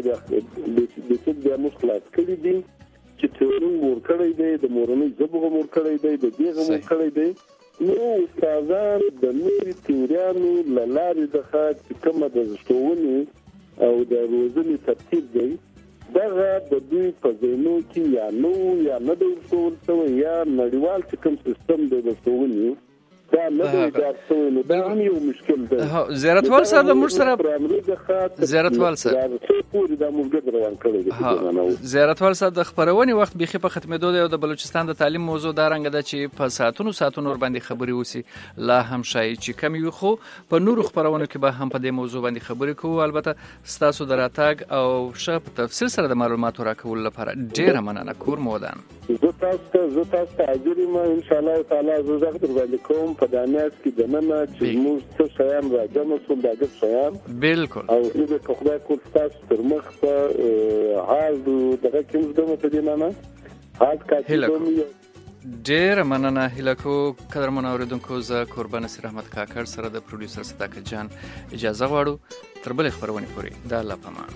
د څه د موږ خلاص کړي دي چې تیوري مور کړی دی د مورنۍ ژبه مور کړی دی د دې مور کړی دی نو استادان د نوري تیوریانو لارې د خاط کومه د ښوونې او د روزنې ترتیب دی دغه د دوی په ذهنو کې یا نو یا نه د ښوول یا نړیوال چې کوم سیستم دی د ښوونې دا نه دی دا نو دا هم یو مشکل دی. زیارتوال صاحب د موږ سره زیارتوال صاحب پوری دا موږ روان کړی دی. زیارتوال صاحب د خبرونې وخت بيخي په ختمېدو دی او د بلوچستان د تعلیم موضوع دا رنګ ده چې په ساعتونو ساعتونو ور باندې خبري وسی لا هم شای چې کم یو خو په نورو خبرونو کې به هم په دې موضوع باندې خبري کوو. البته ستاسو دراتګ او ښه په تفصیل سره د معلوماتو راکول لپاره ډیره مننه. کور مودان زه تاسو ته زه تاسو ته حاضر یم ان شاء الله تعالی. زه زغ در باندې کوم په دانیاس کې د نن چې موږ څه شیان راځم څو دغه شیان بالکل او دې خدای کول تاسو تر مخ په حال دغه کې موږ دمو ته دینه حال کاتې ډیر مننه هیلکو. قدرمن اوریدونکو زه قربان سي رحمت کاکړ سره د پروډوسر صداقت جان اجازه غواړو تر بل خبرونه پوری د الله پامان.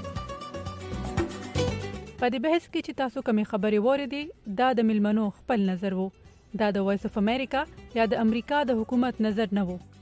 په دې بحث کې چې تاسو کومې خبرې وریدي دا د ملمنو خپل نظر وو. دا د وایس اف امریکا یا د امریکا د حکومت نظر نه وو.